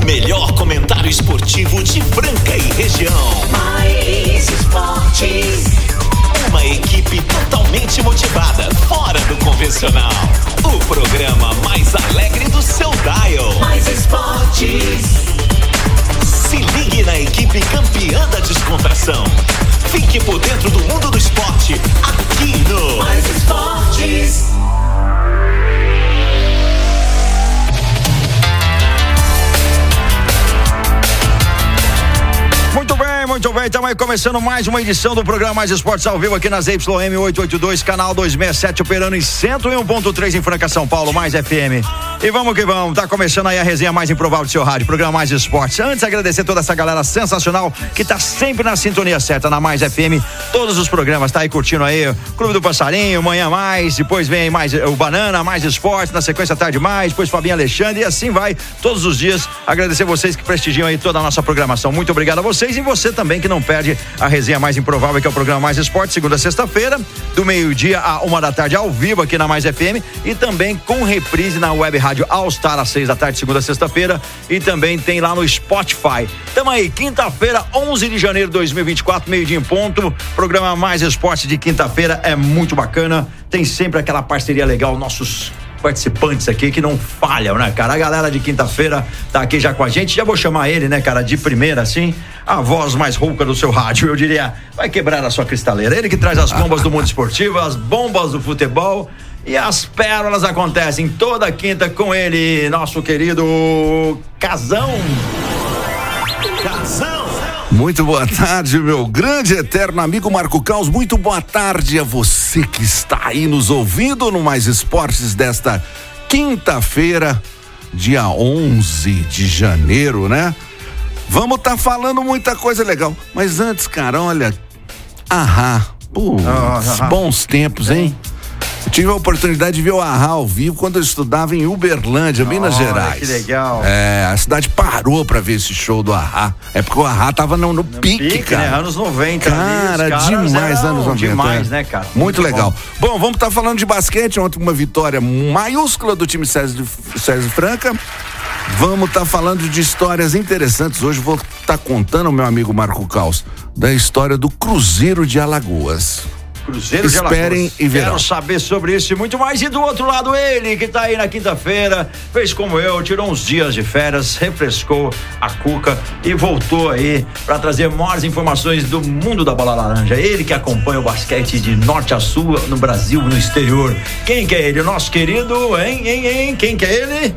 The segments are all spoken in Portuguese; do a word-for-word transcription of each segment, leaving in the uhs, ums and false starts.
melhor comentário esportivo de Franca e região. Mais Esportes. Uma equipe totalmente motivada, fora do convencional. O programa mais alegre do seu dial. Mais Esportes. Se ligue na equipe campeã da descontração. Fique por dentro do mundo do esporte, aqui no Mais Esportes. Muito bem, muito bem, estamos aí começando mais uma edição do programa Mais Esportes ao vivo aqui nas Y M oitocentos e oitenta e dois, canal duzentos e sessenta e sete, operando em cento e um ponto três em Franca, São Paulo, Mais F M. E vamos que vamos, tá começando aí a resenha mais improvável do seu rádio, programa Mais Esportes. Antes, agradecer toda essa galera sensacional que tá sempre na sintonia certa, na Mais F M, todos os programas, tá aí curtindo aí, Clube do Passarinho, Manhã Mais, depois vem mais o Banana, Mais Esportes, na sequência Tarde Mais, depois Fabinho Alexandre, e assim vai, todos os dias. Agradecer vocês que prestigiam aí toda a nossa programação, muito obrigado a vocês. E você também que não perde a resenha mais improvável, que é o programa Mais Esporte, segunda a sexta-feira, do meio-dia a uma da tarde, ao vivo aqui na Mais F M, e também com reprise na web rádio All Star às seis da tarde, segunda a sexta-feira, e também tem lá no Spotify. Tamo aí, quinta-feira, onze de janeiro de dois mil e vinte e quatro, meio-dia em ponto. Programa Mais Esporte de quinta-feira é muito bacana, tem sempre aquela parceria legal, nossos participantes aqui que não falham, né, cara? A galera de quinta-feira tá aqui já com a gente. Já vou chamar ele, né, cara, de primeira, assim, a voz mais rouca do seu rádio, eu diria, vai quebrar a sua cristaleira. Ele que traz as bombas do mundo esportivo, as bombas do futebol, e as pérolas acontecem toda quinta com ele, nosso querido Casão. Casão. Muito boa tarde, meu grande eterno amigo Marco Caos. Muito boa tarde a você que está aí nos ouvindo no Mais Esportes desta quinta-feira, dia onze de janeiro, né? Vamos tá falando muita coisa legal. Mas antes, cara, olha, ahá, pô, oh, bons tempos, hein? Eu tive a oportunidade de ver o Ahá ao vivo quando eu estudava em Uberlândia, oh, Minas Gerais. Que legal. É, a cidade parou pra ver esse show do Ahá. É porque o Ahá tava no, no, no pique, pique, cara. Né? Anos noventa. Cara, demais, anos noventa. Demais, né, cara? Muito, Muito legal. Bom, bom vamos estar tá falando de basquete. Ontem uma vitória maiúscula do time César, César Franca. Vamos estar tá falando de histórias interessantes. Hoje vou estar tá contando, meu amigo Marco Caos, da história do Cruzeiro de Alagoas. Cruzeiro de Alagoas. Esperem e verão. Quero saber sobre isso e muito mais. E do outro lado, ele que tá aí na quinta-feira, fez como eu, tirou uns dias de férias, refrescou a cuca e voltou aí para trazer maiores informações do mundo da bola laranja. Ele que acompanha o basquete de norte a sul, no Brasil, no exterior. Quem que é ele? O nosso querido, hein, hein, hein? Quem que é ele?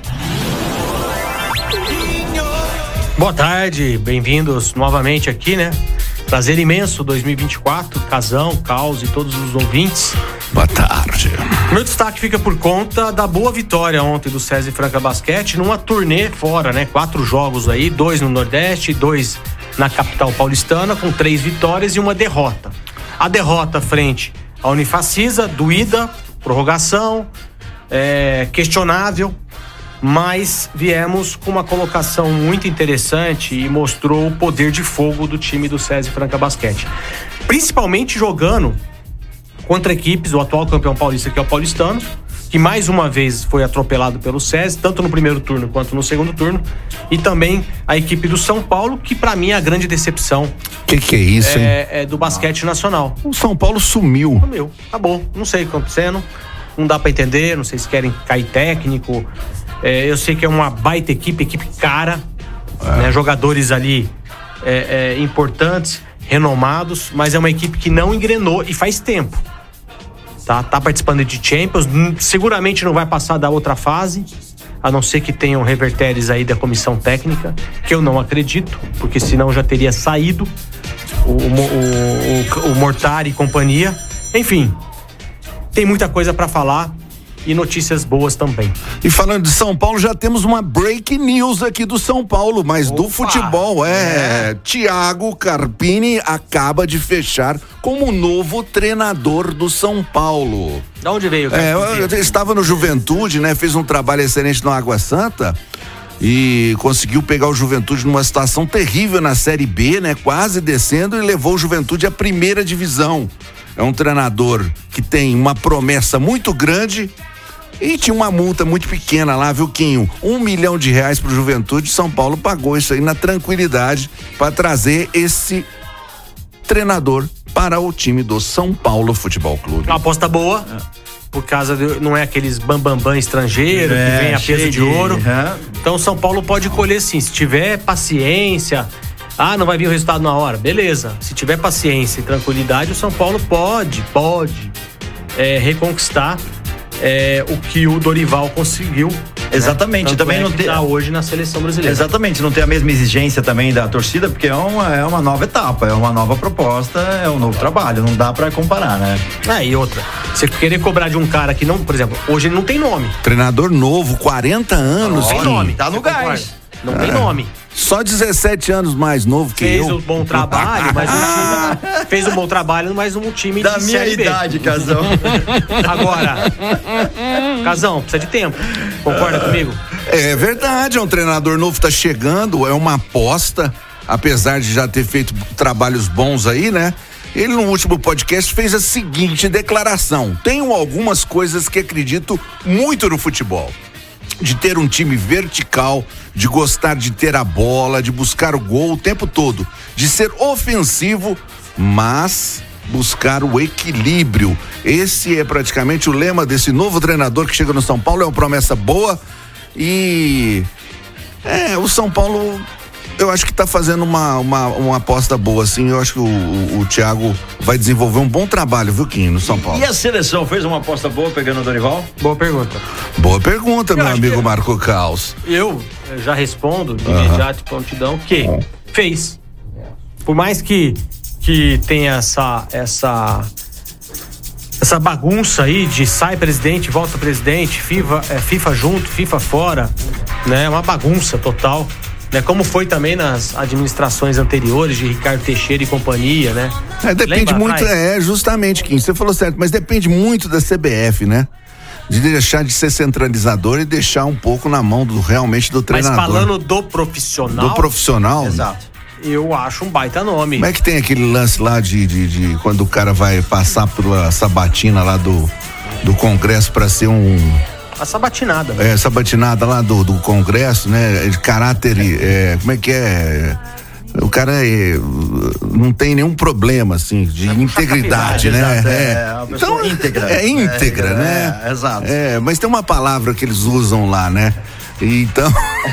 Boa tarde, bem-vindos novamente aqui, né? Prazer imenso, dois mil e vinte e quatro, Casão, Caos e todos os ouvintes. Boa tarde. Meu destaque fica por conta da boa vitória ontem do César Franca Basquete numa turnê fora, né? Quatro jogos aí, dois no Nordeste, dois na capital paulistana, com três vitórias e uma derrota. A derrota frente à Unifacisa, doída, prorrogação, é, questionável, mas viemos com uma colocação muito interessante e mostrou o poder de fogo do time do César Franca Basquete. Principalmente jogando contra equipes, o atual campeão paulista, que é o Paulistano, que mais uma vez foi atropelado pelo César, tanto no primeiro turno quanto no segundo turno, e também a equipe do São Paulo, que pra mim é a grande decepção. Que que é isso, hein? É, é do basquete nacional. O São Paulo sumiu. Sumiu, acabou, não sei o que tá acontecendo, não dá pra entender, não sei se querem cair técnico. É, eu sei que é uma baita equipe, equipe cara, é. né, jogadores ali é, é, importantes, renomados, mas é uma equipe que não engrenou e faz tempo. Tá, tá participando de Champions, seguramente não vai passar da outra fase, a não ser que tenham revertéres aí da comissão técnica, que eu não acredito, porque senão já teria saído o, o, o, o Mortari e companhia. Enfim, tem muita coisa para falar. E notícias boas também. E falando de São Paulo, já temos uma break news aqui do São Paulo, mas Opa, do futebol, é, é. Thiago Carpini acaba de fechar como novo treinador do São Paulo. De onde veio? É, eu, eu estava no Juventude, né? Fez um trabalho excelente no Água Santa e conseguiu pegar o Juventude numa situação terrível na Série B, né? Quase descendo, e levou o Juventude à primeira divisão. É um treinador que tem uma promessa muito grande, E tinha uma multa muito pequena lá, viu, Quinho? Um milhão de reais pro Juventude. São Paulo pagou isso aí na tranquilidade para trazer esse treinador para o time do São Paulo Futebol Clube. Uma aposta boa. É. Por causa de, não é aqueles bambambam bam, bam estrangeiro é, que vem a peso de, de ouro. Uhum. Então o São Paulo pode colher sim, se tiver paciência. Ah, não vai vir o resultado na hora, beleza. Se tiver paciência e tranquilidade, o São Paulo pode, pode é, reconquistar é, o que o Dorival conseguiu. Exatamente, né? também é não tem tá hoje na seleção brasileira. Exatamente, não tem a mesma exigência também da torcida, porque é uma, é uma nova etapa, é uma nova proposta, é um novo trabalho, não dá pra comparar, né? Ah, e outra, você querer cobrar de um cara que não, por exemplo, hoje ele não tem nome. Treinador novo, quarenta anos. Não tem nome. Tá no gás. Não tem nome. Só dezessete anos mais novo que fez eu. Fez um bom trabalho, mas um time, fez um bom trabalho, mas um time da de minha Série B. idade, Casão. Agora, Casão, precisa de tempo. Concorda comigo? É verdade, é um treinador novo, tá chegando, é uma aposta, apesar de já ter feito trabalhos bons aí, né? Ele no último podcast fez a seguinte declaração: tenho algumas coisas que acredito muito no futebol. De ter um time vertical, de gostar de ter a bola, de buscar o gol o tempo todo, de ser ofensivo, mas buscar o equilíbrio. Esse é praticamente o lema desse novo treinador que chega no São Paulo, é uma promessa boa e é, o São Paulo eu acho que tá fazendo uma, uma, uma aposta boa, assim. Eu acho que o, o, o Thiago vai desenvolver um bom trabalho, viu, Quinho, no São Paulo. E a seleção fez uma aposta boa pegando o Dorival? Boa pergunta. Boa pergunta, eu meu amigo que... Marco Caos. Eu já respondo de uhum. imediato e prontidão que uhum. fez. Por mais que, que tenha essa, essa, essa bagunça aí de sai presidente, volta presidente, FIFA, é, FIFA junto, FIFA fora, né? Uma bagunça total. Né, como foi também nas administrações anteriores de Ricardo Teixeira e companhia, né? É, depende Lembra muito, atrás? é, justamente, Kim, você falou certo, mas depende muito da C B F, né? De deixar de ser centralizador e deixar um pouco na mão do realmente do treinador. Mas falando do profissional. Do profissional? Exato. Eu acho um baita nome. Como é que tem aquele lance lá de, de, de quando o cara vai passar pela sabatina lá do, do Congresso pra ser um... A sabatinada. Né? É, sabatinada lá do, do Congresso, né? De caráter, é, como é que é? O cara é, não tem nenhum problema, assim, de é integridade, né? Exato, é, é então, íntegra. É íntegra, é, né? É, exato. É, mas tem uma palavra que eles usam lá, né? Então,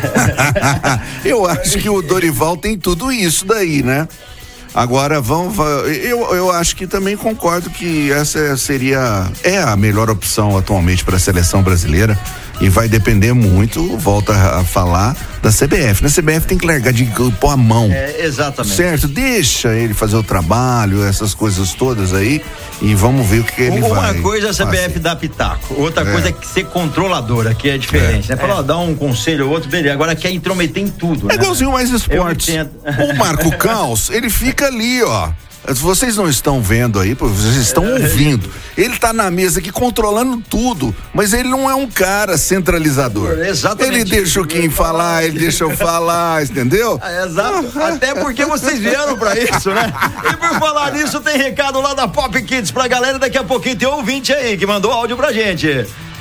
eu acho que o Dorival tem tudo isso daí, né? Agora, vamos, eu, eu acho que também concordo que essa seria, é a melhor opção atualmente para a seleção brasileira e vai depender muito, volta a falar, da C B F. Na C B F tem que largar de pôr a mão. É, exatamente. Certo? Deixa ele fazer o trabalho, essas coisas todas aí e vamos ver o que ele Uma vai Uma coisa é a C B F fazer. Dá pitaco, outra é. coisa é ser controladora, que é diferente, é. né? Falar, é. dar um conselho ou outro, beleza, agora quer intrometer em tudo, É né? igualzinho mais esportes. O Marco Caos, ele fica ali, ó. Vocês não estão vendo aí, vocês estão ouvindo. Ele tá na mesa aqui controlando tudo, mas ele não é um cara centralizador. Exatamente. Ele deixa o Kim falar, ele deixa eu falar, entendeu? É, exato. Até porque vocês vieram pra isso, né? E por falar nisso, tem recado lá da Pop Kids pra galera. Daqui a pouquinho tem ouvinte aí que mandou áudio pra gente.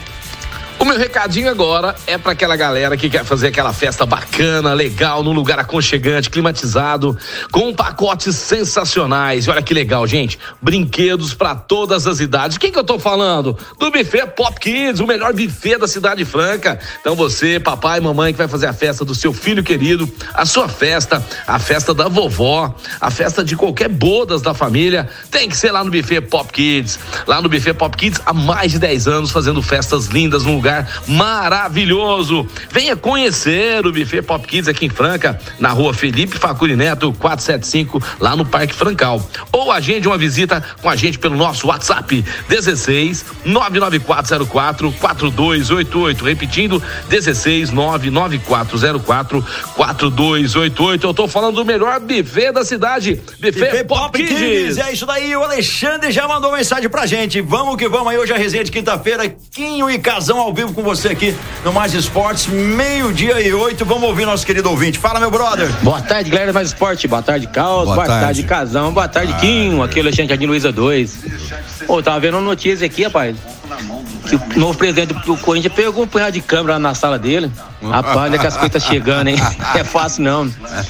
O meu recadinho agora é para aquela galera que quer fazer aquela festa bacana, legal, num lugar aconchegante, climatizado, com pacotes sensacionais. E olha que legal, gente, brinquedos para todas as idades. Quem que eu tô falando? Do buffet Pop Kids, o melhor buffet da Cidade Franca. Então você, papai e mamãe, que vai fazer a festa do seu filho querido, a sua festa, a festa da vovó, a festa de qualquer bodas da família, tem que ser lá no buffet Pop Kids. Lá no buffet Pop Kids, há mais de dez anos, fazendo festas lindas num lugar maravilhoso. Venha conhecer o buffet Pop Kids aqui em Franca, na rua Felipe Facuri Neto, quatrocentos e setenta e cinco, lá no Parque Francal. Ou agende uma visita com a gente pelo nosso WhatsApp, dezesseis, nove nove quatro zero quatro, quatro dois oito oito. Repetindo, dezesseis, nove nove quatro zero quatro, quatro dois oito oito. Eu tô falando do melhor buffet da cidade, buffet, buffet Pop, Pop Kids. Kids. É isso daí, o Alexandre já mandou mensagem pra gente. Vamos que vamos aí, hoje a resenha de quinta-feira, Quinho e Casão ao vivo com você aqui no Mais Esportes, meio-dia e oito. Vamos ouvir nosso querido ouvinte. Fala, meu brother. Boa tarde, galera do Mais Esporte. Boa tarde, Caos. Boa, Boa tarde. tarde, Casão. Boa tarde, ah, Quinho. Aqui é o Alexandre Jardim Luiza dois. Ô, tava vendo uma notícia aqui, rapaz. que o novo presidente do Corinthians pegou um punhado de câmera na sala dele. Rapaz, olha que as coisas estão chegando, hein? Não é fácil, não.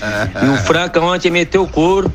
E o Franca ontem meteu o couro.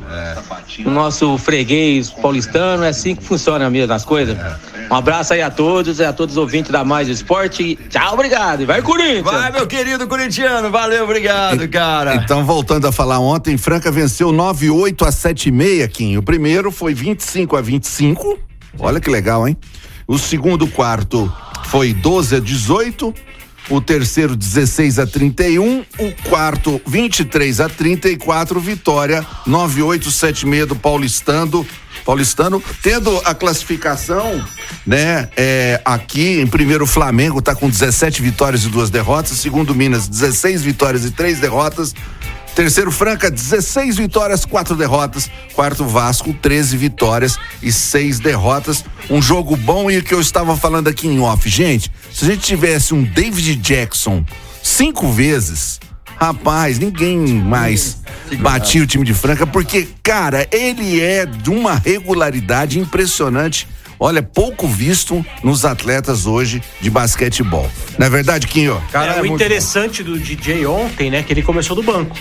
O nosso freguês paulistano, é assim que funciona mesmo as coisas. Um abraço aí a todos, a todos os ouvintes da Mais Esporte. Tchau, obrigado. Vai, Corinthians! Vai, meu querido corintiano. Valeu, obrigado, cara. Então, voltando a falar ontem, Franca venceu nove a oito a sete e meio, Kim. O primeiro foi vinte e cinco a vinte e cinco. Olha que legal, hein? O segundo quarto foi doze a dezoito. O terceiro, dezesseis a trinta e um. O quarto, vinte e três a trinta e quatro. Vitória, nove a oito, sete e meio do Paulistano. Paulistano, tendo a classificação, né? É, aqui, em primeiro, o Flamengo tá com dezessete vitórias e duas derrotas. Segundo, Minas, dezesseis vitórias e três derrotas. Terceiro, Franca, dezesseis vitórias, quatro derrotas. Quarto, Vasco, treze vitórias e seis derrotas. Um jogo bom, e o que eu estava falando aqui em off. Gente, se a gente tivesse um David Jackson cinco vezes, rapaz, ninguém mais batia o time de Franca, porque, cara, ele é de uma regularidade impressionante. Olha, pouco visto nos atletas hoje de basquetebol. Não é verdade, Quinho? Cara, é, o interessante bom. do D J ontem, né, que ele começou do banco.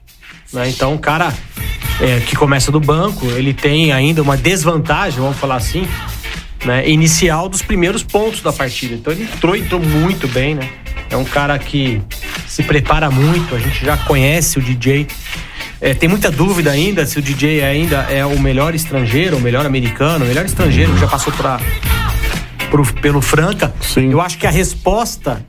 Né? Então, o cara é, que começa do banco, ele tem ainda uma desvantagem, vamos falar assim, né, inicial dos primeiros pontos da partida. Então, ele entrou, entrou muito bem, né? É um cara que se prepara muito, a gente já conhece o D J. É, tem muita dúvida ainda se o D J ainda é o melhor estrangeiro, o melhor americano, o melhor estrangeiro que já passou pra, pro, pelo Franca. Sim. Eu acho que a resposta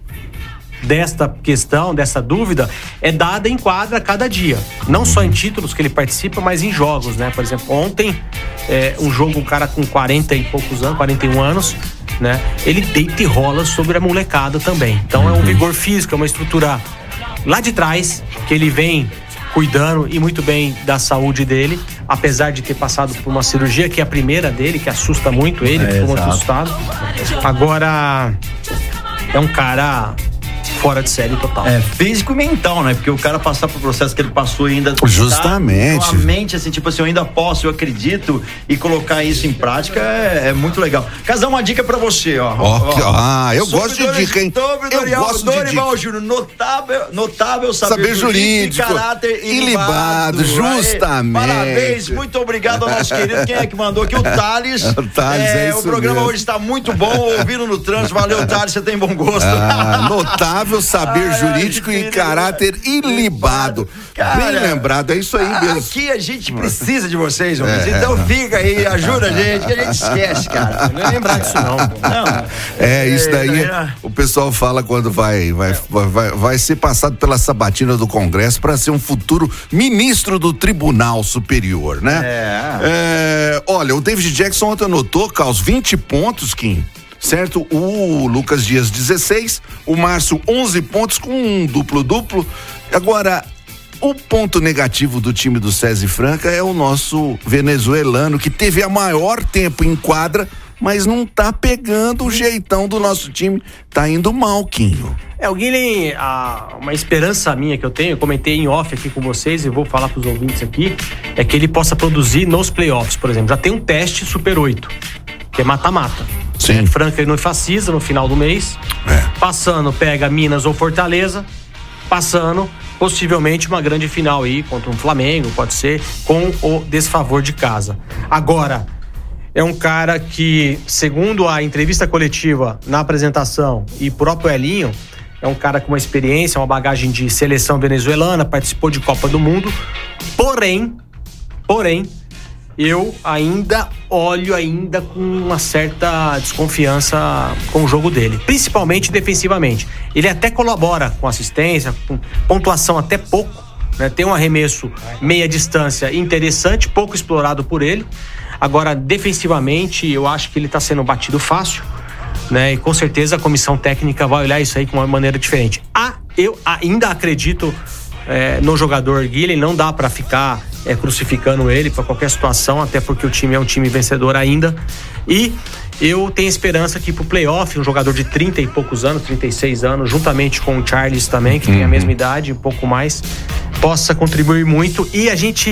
desta questão, dessa dúvida, é dada em quadra a cada dia. Não só em títulos que ele participa, mas em jogos, né? Por exemplo, ontem, é, um jogo, um cara com quarenta e poucos anos, quarenta e um anos, né? Ele deita e rola sobre a molecada também. Então é um vigor físico, é uma estrutura lá de trás, que ele vem cuidando e muito bem da saúde dele, apesar de ter passado por uma cirurgia que é a primeira dele, que assusta muito ele, é, ficou muito assustado. Agora, é um cara fora de série total. É, físico e mental, né? Porque o cara passar pro processo que ele passou ainda... Justamente. Tá, com a mente, assim, tipo assim, eu ainda posso, eu acredito, e colocar isso em prática é, é muito legal. Casar, uma dica pra você, ó. ó, ó ah, eu sobre gosto de dica, hein? Eu gosto de dica. Júnior, notável, notável saber, saber jurídico, e caráter ilibado, justamente. Aí, parabéns, muito obrigado ao nosso querido, quem é que mandou aqui? O Thales. O Thales, é, é isso O programa mesmo. Hoje está muito bom, ouvindo no trânsito, valeu, Thales, você tem bom gosto. Ah, notável saber ai, jurídico ai, e caráter ilibado. Cara, bem lembrado, é isso aí mesmo. Aqui a gente precisa de vocês, homens. É, então fica aí, ajuda a gente, que a gente esquece, cara. Não é lembrar disso não. não. É, isso daí o pessoal fala quando vai, vai, vai, vai ser passado pela sabatina do Congresso para ser um futuro ministro do Tribunal Superior, né? É. É, olha, o David Jackson ontem anotou, Carlos, vinte pontos, Kim. Certo? O Lucas Dias, dezesseis, o Márcio, onze pontos com um duplo-duplo. Agora, o ponto negativo do time do César Franca é o nosso venezuelano, que teve a maior tempo em quadra, mas não tá pegando o jeitão do nosso time, tá indo mal, Quinho. É, o Guilherme, a, uma esperança minha que eu tenho, eu comentei em off aqui com vocês e vou falar pros ouvintes aqui, é que ele possa produzir nos playoffs, por exemplo. Já tem um teste Super oito, que é mata-mata. Sim. É, Franca e Facisa no final do mês. É. Passando, pega Minas ou Fortaleza. Passando, possivelmente uma grande final aí contra um Flamengo, pode ser, com o desfavor de casa. Agora, é um cara que, segundo a entrevista coletiva na apresentação e próprio Elinho, é um cara com uma experiência, uma bagagem de seleção venezuelana, participou de Copa do Mundo. Porém, porém, eu ainda olho ainda com uma certa desconfiança com o jogo dele, principalmente defensivamente. Ele até colabora com assistência, com pontuação até pouco, né? Tem um arremesso meia distância interessante, pouco explorado por ele. Agora, defensivamente, eu acho que ele está sendo batido fácil, né? E com certeza a comissão técnica vai olhar isso aí com uma maneira diferente. Ah, eu ainda acredito é, no jogador Guilherme, não dá para ficar é, crucificando ele para qualquer situação, até porque o time é um time vencedor ainda. E eu tenho esperança que pro playoff, um jogador de trinta e poucos anos, trinta e seis anos, juntamente com o Charles também, que uhum. tem a mesma idade, um pouco mais, possa contribuir muito. E a gente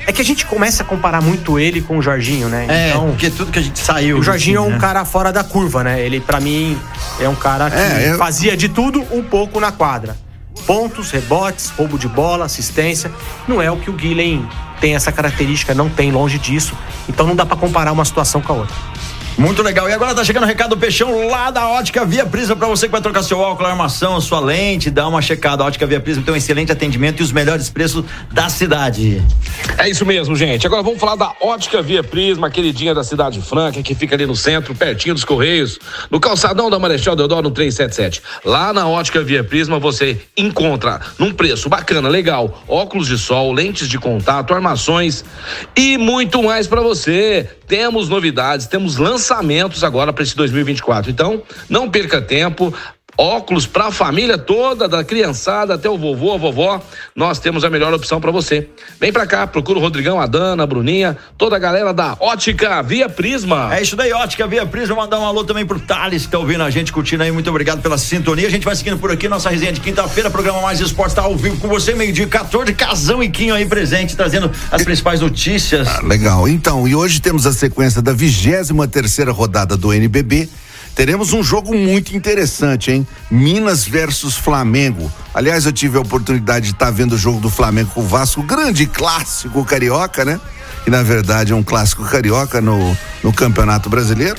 É que a gente começa a comparar muito ele com o Jorginho, né? É, então, porque tudo que a gente saiu. O Jorginho assim, é um né? cara fora da curva, né? Ele, pra mim, é um cara que É, eu... fazia de tudo um pouco na quadra. Pontos, rebotes, roubo de bola, assistência. Não é o que o Guilherme tem essa característica, não tem, longe disso. Então não dá pra comparar uma situação com a outra. Muito legal. E agora tá chegando o recado do Peixão lá da Ótica Via Prisma pra você que vai trocar seu óculos, armação, sua lente, dá uma checada. A Ótica Via Prisma tem um excelente atendimento e os melhores preços da cidade. É isso mesmo, gente. Agora vamos falar da Ótica Via Prisma, queridinha da Cidade Franca, que fica ali no centro, pertinho dos Correios, no calçadão da Marechal Deodoro, no trezentos e setenta e sete. Lá na Ótica Via Prisma você encontra num preço bacana, legal, óculos de sol, lentes de contato, armações e muito mais pra você. Temos novidades, temos lançamentos agora para esse dois mil e vinte e quatro. Então, não perca tempo. Óculos para a família toda, da criançada até o vovô, a vovó, nós temos a melhor opção para você. Vem para cá, procura o Rodrigão, a Dana, a Bruninha, toda a galera da Ótica Via Prisma. É isso daí, Ótica Via Prisma. Mandar um alô também pro Thales, que tá ouvindo a gente, curtindo aí. Muito obrigado pela sintonia. A gente vai seguindo por aqui, nossa resenha de quinta-feira, programa Mais Esportes tá ao vivo com você, meio-dia quatorze, Casão e Quinho aí presente, trazendo as principais notícias. Ah, legal. Então, e hoje temos a sequência da vigésima terceira rodada do N B B. Teremos um jogo muito interessante, hein? Minas versus Flamengo. Aliás, eu tive a oportunidade de estar vendo o jogo do Flamengo com o Vasco, grande clássico carioca, né? Que na verdade é um clássico carioca no, no Campeonato Brasileiro.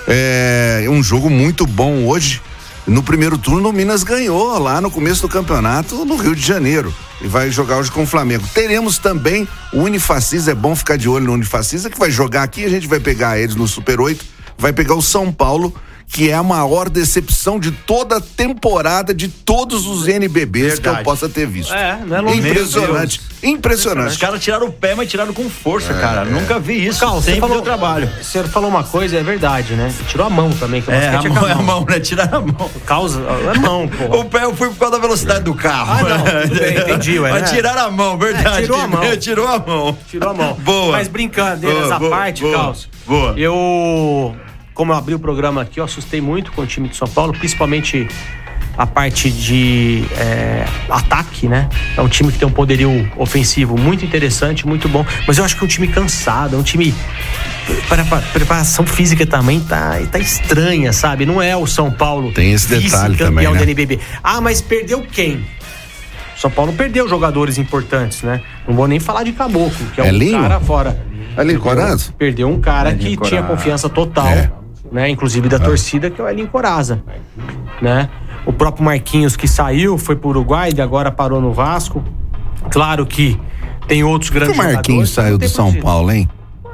É um jogo muito bom hoje. No primeiro turno, o Minas ganhou lá no começo do campeonato no Rio de Janeiro e vai jogar hoje com o Flamengo. Teremos também o Unifacisa, é bom ficar de olho no Unifacisa, que vai jogar aqui, a gente vai pegar eles no Super oito, vai pegar o São Paulo, que é a maior decepção de toda a temporada de todos os N B Bs Verdade. que eu possa ter visto. É, não é longe. Impressionante, impressionante. Os caras tiraram o pé, mas tiraram com força, é, cara. É. Nunca vi isso. Calma, sempre você falou deu trabalho. Você falou uma coisa, é verdade, né? Tirou a mão também. Que o é, a basquete mão é é a mão, né? Tiraram a mão. Causa, é mão, pô. O pé eu fui por causa da velocidade do carro. Ah, não, tudo bem, entendi, ué, Mas né? tiraram a mão, verdade. É, tirou a mão. Tirou a mão. Tirou a mão. Boa. Mas brincadeiras boa, à boa, parte, boa, Carlos. Boa. Eu, como eu abri o programa aqui, eu assustei muito com o time de São Paulo, principalmente a parte de é, ataque, né? É um time que tem um poderio ofensivo muito interessante, muito bom, mas eu acho que é um time cansado, é um time... Para, para, preparação física também tá, tá estranha, sabe? Não é o São Paulo tem esse detalhe também, né? do N B B. Ah, mas perdeu quem? São Paulo perdeu jogadores importantes, né? Não vou nem falar de Caboclo, que é, é um Linho? cara fora. Elinho Coraza? Perdeu um cara Elinho que Coraza. tinha confiança total, É. né? Inclusive da É. torcida, que é o Elinho Coraza, né? O próprio Marquinhos que saiu, foi pro Uruguai e agora parou no Vasco. Claro que tem outros grandes O jogadores. Marquinhos saiu do São Paulo, hein?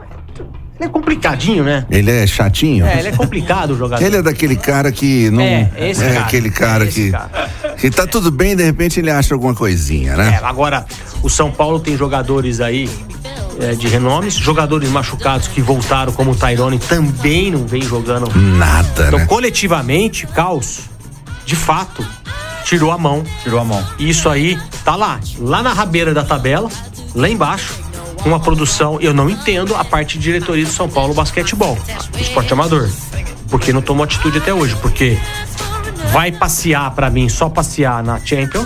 Ele é complicadinho, né? Ele é chatinho? É, ele é complicado o jogador. Ele é daquele cara que não. É, esse é cara. aquele cara É esse que. cara. Que tá tudo bem, de repente ele acha alguma coisinha, né? É, agora, o São Paulo tem jogadores aí é, de renomes, jogadores machucados que voltaram, como o Tyrone, também não vem jogando. Nada, Então, né? coletivamente, Caos, de fato, tirou a mão. Tirou a mão. E isso aí tá lá, lá na rabeira da tabela, lá embaixo, uma produção. Eu não entendo a parte de diretoria do São Paulo basquetebol, do esporte amador, porque não tomou atitude até hoje, porque vai passear pra mim, só passear na Champions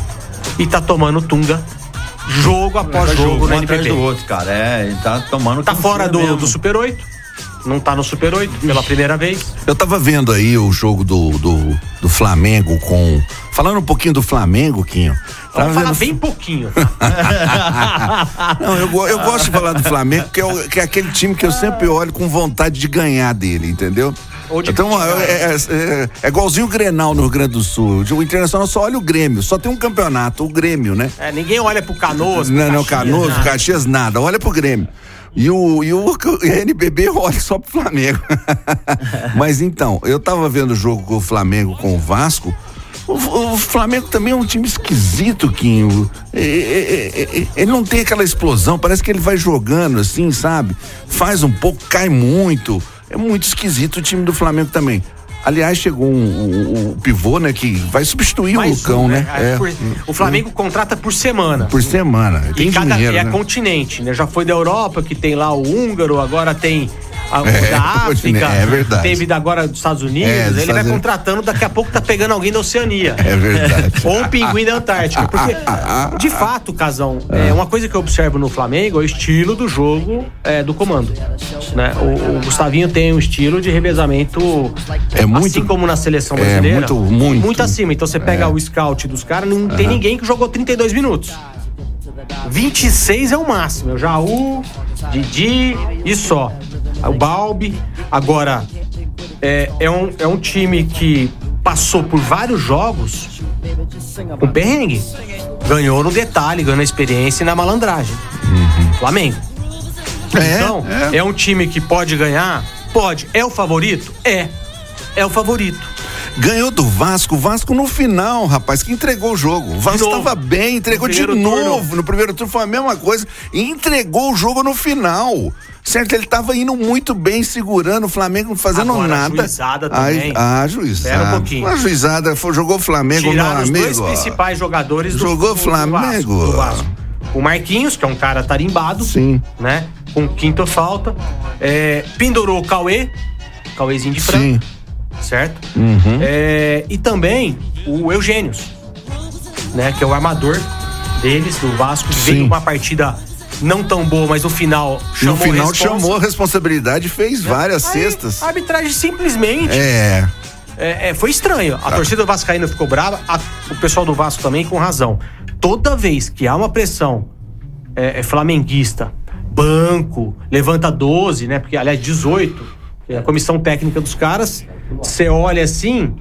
e tá tomando tunga jogo após Jogo, jogo, um na atrás N B B. do outro, cara. É, ele tá tomando. Tá fora do, mesmo. do Super oito, não tá no Super oito pela primeira vez. Eu tava vendo aí o jogo do, do, do Flamengo com. Falando um pouquinho do Flamengo, Quinho. Tava Vamos falar vendo- bem pouquinho, tá? Não, eu, go- eu gosto de falar do Flamengo, que é, o- que é aquele time que eu sempre olho com vontade de ganhar dele, entendeu? Ou de Então, criticar. é, é, é, é igualzinho o Grenal no Rio Grande do Sul. O Internacional só olha o Grêmio, só tem um campeonato, o Grêmio, né? É, ninguém olha pro Canoas, pro Não, não, Caxias, Canoas, nada. Caxias, nada. Olha pro Grêmio. E o, e o N B B olha só pro Flamengo. Mas então, eu tava vendo o jogo com o Flamengo com o Vasco. O, o Flamengo também é um time esquisito, Quinho. É, é, é, é, ele não tem aquela explosão, parece que ele vai jogando assim, sabe? Faz um pouco, cai muito. É muito esquisito o time do Flamengo também. Aliás, chegou um, um, um pivô, né, que vai substituir Mais o Lucão, um, né? É. Por- o Flamengo contrata por semana. Por semana. Tem e cada dinheiro, é né? continente, né? Já foi da Europa, que tem lá o húngaro, agora tem a, é, da África, é verdade. teve agora dos Estados Unidos, é, ele vai contratando, daqui a pouco tá pegando alguém da Oceania. É verdade. Ou um pinguim da Antártica. Porque, de fato, Casão, é, uma coisa que eu observo no Flamengo é o estilo do jogo é, do comando. Né? O, o Gustavinho tem um estilo de revezamento, é muito, assim como na seleção brasileira, é muito, muito, muito acima. Então você pega é. o scout dos caras, não tem uhum. ninguém que jogou trinta e dois minutos. vinte e seis é o máximo. É o Jaú, Didi e só. O Balbi. Agora, é, é, um, é um time que passou por vários jogos com perrengue. Ganhou no detalhe, ganhou na experiência e na malandragem. Uhum. Flamengo. É, então, é. é um time que pode ganhar? Pode. É o favorito? É. É o favorito. Ganhou do Vasco, o Vasco no final, rapaz, que entregou o jogo. O Vasco estava bem, entregou de novo. Turno. No primeiro turno foi a mesma coisa e entregou o jogo no final. Certo, ele estava indo muito bem, segurando o Flamengo, não fazendo Agora, nada. A juizada também. A, a juizada. Espera um pouquinho. A juizada foi, jogou o Flamengo, Tiraram meu os amigo. Os dois principais jogadores do Jogou do, Flamengo. Do Vasco, do Vasco. O Marquinhos, que é um cara tarimbado. Sim. Né? Com quinta falta. É, pendurou o Cauê. Cauêzinho de frango. Sim. Certo? Uhum. É, e também o Eugênios, né? Que é o armador deles, do Vasco, que veio uma partida não tão boa, mas no final chamou No final responsa. chamou a responsabilidade e fez várias Aí, cestas. A arbitragem simplesmente é. É, é, foi estranho. A ah. torcida vascaína ficou brava, a, o pessoal do Vasco também, com razão. Toda vez que há uma pressão é, é flamenguista, banco, levanta doze, né? Porque, aliás, dezoito, é a comissão técnica dos caras, você olha assim,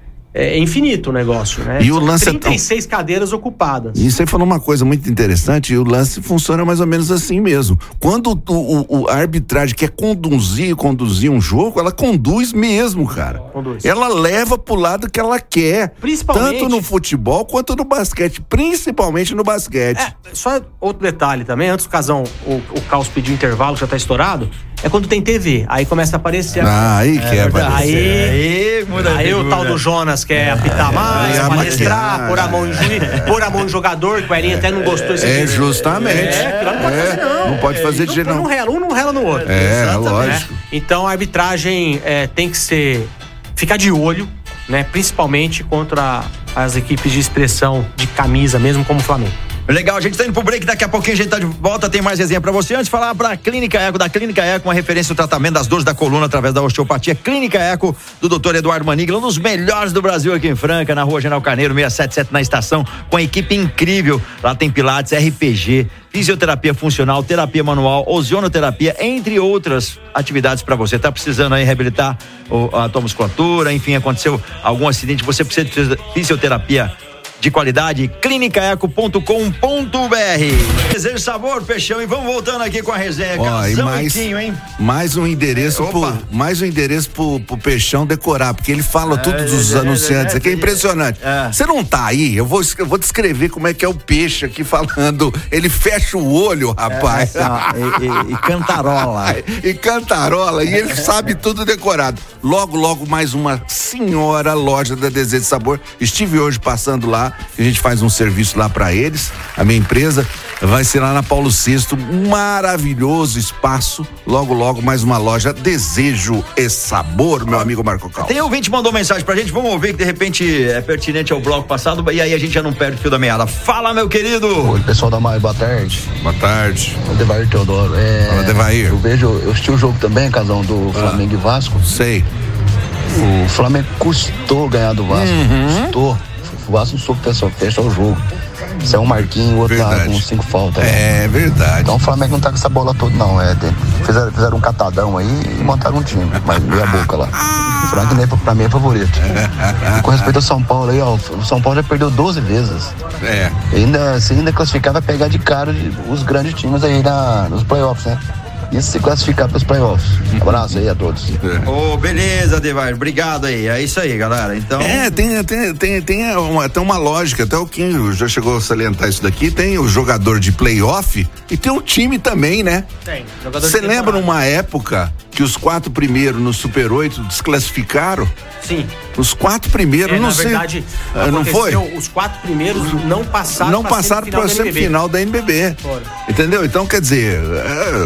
é infinito o negócio, né? E o lance trinta e seis é tão... cadeiras ocupadas. E você falou uma coisa muito interessante, e o lance funciona mais ou menos assim mesmo. Quando o, o, o, a arbitragem quer conduzir, conduzir um jogo, ela conduz mesmo, cara. Conduz. Ela leva pro lado que ela quer. Principalmente... Tanto no futebol quanto no basquete, principalmente no basquete. É, só outro detalhe também, antes do Casão, o, o Caos pedir intervalo, que já tá estourado, é quando tem T V, aí começa a aparecer. Ah, aí é, quer aparecer. Aí, aí, muda aí o tal do Jonas quer apitar mais, é, palestrar, pôr a mão em juiz, pôr a mão em jogador, que o Erinho até não gostou desse É, justamente. É, não pode fazer não. Não pode fazer de jeito não. Um rela, um não rela no outro. É, exatamente. Lógico. É. Então a arbitragem é, tem que ser, ficar de olho, né? Principalmente contra as equipes de expressão de camisa, mesmo como o Flamengo. Legal, a gente tá indo pro break, daqui a pouquinho a gente tá de volta, tem mais resenha pra você. Antes de falar pra Clínica Eco, da Clínica Eco, uma referência no tratamento das dores da coluna através da osteopatia. Clínica Eco, do doutor Eduardo Manigla, um dos melhores do Brasil aqui em Franca, na rua General Carneiro, seiscentos e setenta e sete na estação, com a equipe incrível. Lá tem pilates, R P G, fisioterapia funcional, terapia manual, ozonoterapia, entre outras atividades pra você. Tá precisando aí reabilitar a tua musculatura, enfim, aconteceu algum acidente, você precisa de fisioterapia de qualidade, clínica eco ponto com ponto b r. Desejo sabor, Peixão, e vamos voltando aqui com a resenha. Ó, e mais, hein? mais um endereço é, pro, mais um endereço pro, pro Peixão decorar, porque ele fala é, tudo dos é, anunciantes é, é, aqui, é impressionante. Você é. não tá aí, eu vou, eu vou descrever como é que é o Peixe aqui falando, ele fecha o olho, rapaz. É, é, e, e, e cantarola. E cantarola, e ele sabe tudo decorado. Logo, logo, mais uma senhora loja da Desejo de Sabor. Estive hoje passando lá, a gente faz um serviço lá pra eles, a minha empresa vai ser lá na Paulo sexto, maravilhoso espaço, logo logo mais uma loja Desejo e Sabor, meu amigo Marco Cal. Tem ouvinte que mandou mensagem pra gente, vamos ouvir que de repente é pertinente ao bloco passado e aí a gente já não perde o fio da meada. Fala, meu querido! Oi, pessoal da Maia, boa tarde. Boa tarde. O Devair Teodoro. É, Fala, Devair. Eu vejo, eu assisti o jogo também, casão do ah, Flamengo e Vasco. Sei. O Flamengo custou ganhar do Vasco, uhum. custou. O Vasco soube fechar o jogo. Isso é um Marquinhos, o outro lá com cinco faltas. É, né? Verdade. Então o Flamengo não tá com essa bola toda, não. É, tem, fizeram, fizeram um catadão aí e montaram um time, mas meia boca lá. O Franco, pra mim, é favorito. E com respeito ao São Paulo aí, ó, o São Paulo já perdeu doze vezes. É. E ainda, se ainda classificar, vai pegar de cara os grandes times aí na, nos playoffs, né? Isso se classificar para os playoffs. Um abraço aí a todos. Ô, oh, beleza, Devair, obrigado aí. É isso aí, galera. Então. É, tem, tem, tem, tem uma, tem uma lógica, até o Kim já chegou a salientar isso daqui. Tem o jogador de playoff e tem o time também, né? Tem. Você lembra numa época que os quatro primeiros no Super oito desclassificaram? Sim. Os quatro primeiros, é, não na sei. Verdade, não foi? Os quatro primeiros não passaram Não passaram para a semifinal da N B B. Fora. Entendeu? Então, quer dizer, é,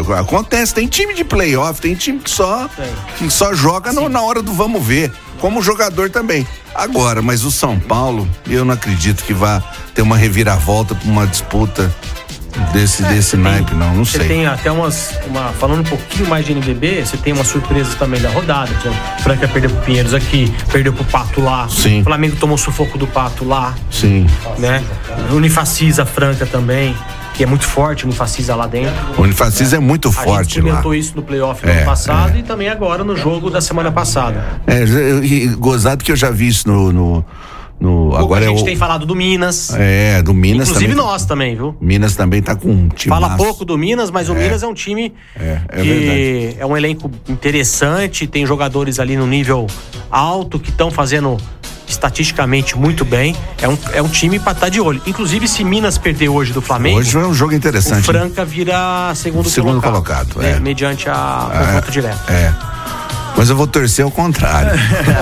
acontece. Tem time de playoff, tem time que só, que só joga no, na hora do vamos ver. Como jogador também. Agora, mas o São Paulo, eu não acredito que vá ter uma reviravolta pra uma disputa desse, é, desse naipe, tem, não, não sei. Você tem até umas, uma, falando um pouquinho mais de N B B, você tem umas surpresas também da rodada. O Franca perdeu pro Pinheiros aqui, perdeu pro Pato lá. Sim. O Flamengo tomou sufoco do Pato lá. Sim. Né? Unifacisa Franca também, que é muito forte, Unifacisa lá dentro. O Unifacisa é, é muito a forte lá. A gente experimentou isso no playoff no é, ano passado é. e também agora no jogo da semana passada. É, e, gozado que eu já vi isso no... no... No, agora a gente é o, tem falado do Minas. É, do Minas Inclusive também. nós também, viu? Minas também tá com um time. Fala pouco do Minas, mas o é. Minas é um time é, é que verdade. é um elenco interessante, tem jogadores ali no nível alto que estão fazendo estatisticamente muito bem. É um, é um time pra estar de olho. Inclusive, se Minas perder hoje do Flamengo, hoje é um jogo interessante. O Franca vira segundo, segundo colocado, colocado é. é. mediante a confronto é, direto. É. Mas eu vou torcer ao contrário.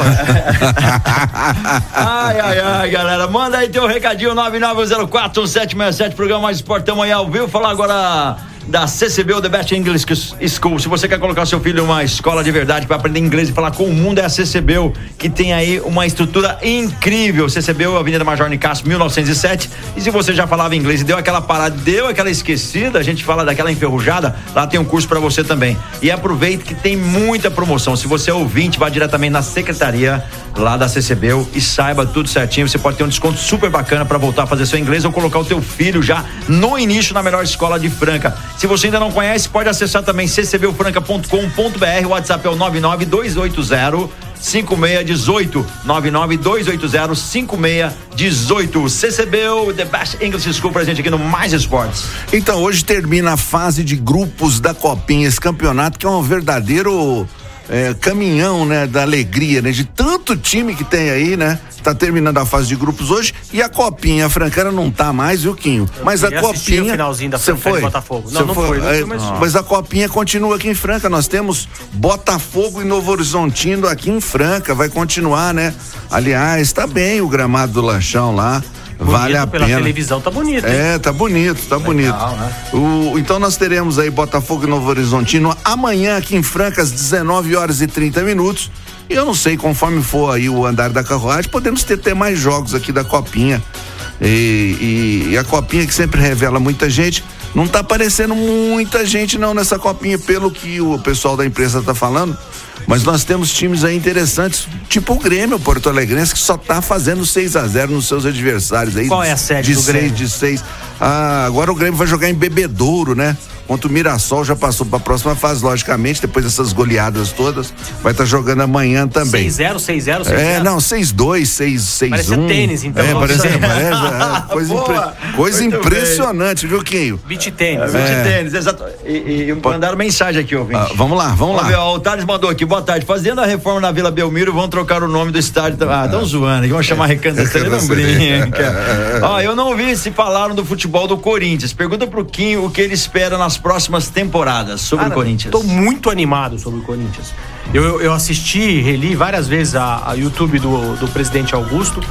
Ai, ai, ai, galera. Manda aí teu recadinho, nove nove zero quatro um sete seis sete, programa Mais Esporte amanhã ao vivo. Falar agora da C C B, o The Best English School. Se você quer colocar seu filho numa escola de verdade para aprender inglês e falar com o mundo, é a C C B, que tem aí uma estrutura incrível. C C B, Avenida Major Nicasso, mil novecentos e sete. E se você já falava inglês e deu aquela parada, deu aquela esquecida, a gente fala daquela enferrujada, lá tem um curso para você também. E aproveite que tem muita promoção. Se você é ouvinte, vá diretamente na secretaria lá da C C B e saiba tudo certinho. Você pode ter um desconto super bacana para voltar a fazer seu inglês ou colocar o teu filho já no início na melhor escola de Franca. Se você ainda não conhece, pode acessar também c c b u franca ponto com ponto b r. O WhatsApp é o nove nove dois oito zero cinco seis um oito, nove nove dois oito zero cinco seis um oito. C C B, The Best English School, presente aqui no Mais Esportes. Então, hoje termina a fase de grupos da Copinha, esse campeonato que é um verdadeiro é, caminhão, né, da alegria, né, de tanto time que tem aí, né? Tá terminando a fase de grupos hoje e a Copinha, a Francana não tá mais, viu, Quinho? Mas a Copinha. O finalzinho da Franca e Botafogo. Não, não foi. foi, não foi mas... mas a Copinha continua aqui em Franca. Nós temos Botafogo e Novo Horizontino aqui em Franca. Vai continuar, né? Aliás, tá bem o gramado do Lanchão lá. Bonito, vale a pela pena. televisão tá bonito, hein? É, tá bonito, tá Legal, bonito. Né? O, então nós teremos aí Botafogo e Novo Horizontino amanhã aqui em Franca às dezenove horas e trinta minutos. E eu não sei, conforme for aí o andar da carruagem, podemos ter, ter mais jogos aqui da Copinha. E, e, e a Copinha que sempre revela muita gente, não tá aparecendo muita gente não nessa Copinha, pelo que o pessoal da imprensa tá falando. Mas nós temos times aí interessantes, tipo o Grêmio Porto Alegrense, que só tá fazendo seis a zero nos seus adversários aí. Qual é a sede de do Grêmio? De seis. Ah, agora o Grêmio vai jogar em Bebedouro, né? Enquanto o Mirassol já passou para a próxima fase, logicamente, depois dessas goleadas todas, vai estar tá jogando amanhã também. seis zero, seis zero, seis zero? É, não, seis dois, seis seis um. Parece tênis, então. É, parece, parece é, coisa, impre, coisa impressionante, bem. Viu, Quinho? Beach tênis. É, beach tênis, exato. E, e mandaram mensagem aqui, ouvinte. Ah, vamos lá, vamos, vamos lá. Ver, ó, o Thales mandou aqui, boa tarde. Fazendo a reforma na Vila Belmiro, vão trocar o nome do estádio. Ah, estão zoando, vão chamar Recanto da Estrela, não brinca. Ó, eu não vi se falaram do futebol do Corinthians. Pergunta pro Quinho o que ele espera nas próximas temporadas sobre Cara, o Corinthians. Tô muito animado sobre o Corinthians. Eu, eu assisti, reli várias vezes a, a YouTube do, do presidente Augusto.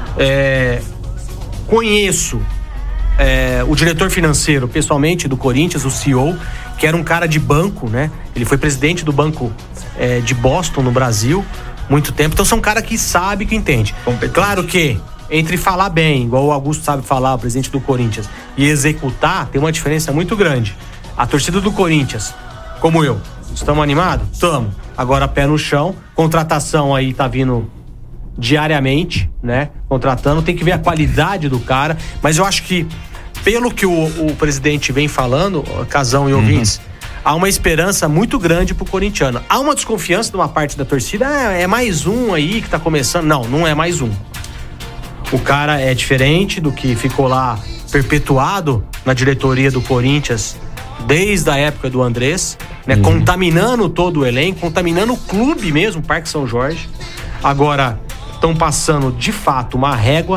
É, conheço é, o diretor financeiro, pessoalmente, do Corinthians, o C E O, que era um cara de banco, né? Ele foi presidente do banco é, de Boston, no Brasil, muito tempo. Então, são um cara que sabe, que entende. Competente. Claro que entre falar bem, igual o Augusto sabe falar, o presidente do Corinthians, e executar, tem uma diferença muito grande. A torcida do Corinthians, como eu, estamos animados? Estamos. Agora pé no chão, contratação aí tá vindo diariamente, né? Contratando, tem que ver a qualidade do cara, mas eu acho que, pelo que o, o presidente vem falando, Casão e ouvintes, uhum. há uma esperança muito grande pro corintiano. Há uma desconfiança de uma parte da torcida, ah, é mais um aí que tá começando. Não, não é mais um. O cara é diferente do que ficou lá perpetuado na diretoria do Corinthians desde a época do Andrés, né? Uhum. Contaminando todo o elenco, contaminando o clube mesmo, Parque São Jorge. Agora estão passando de fato uma régua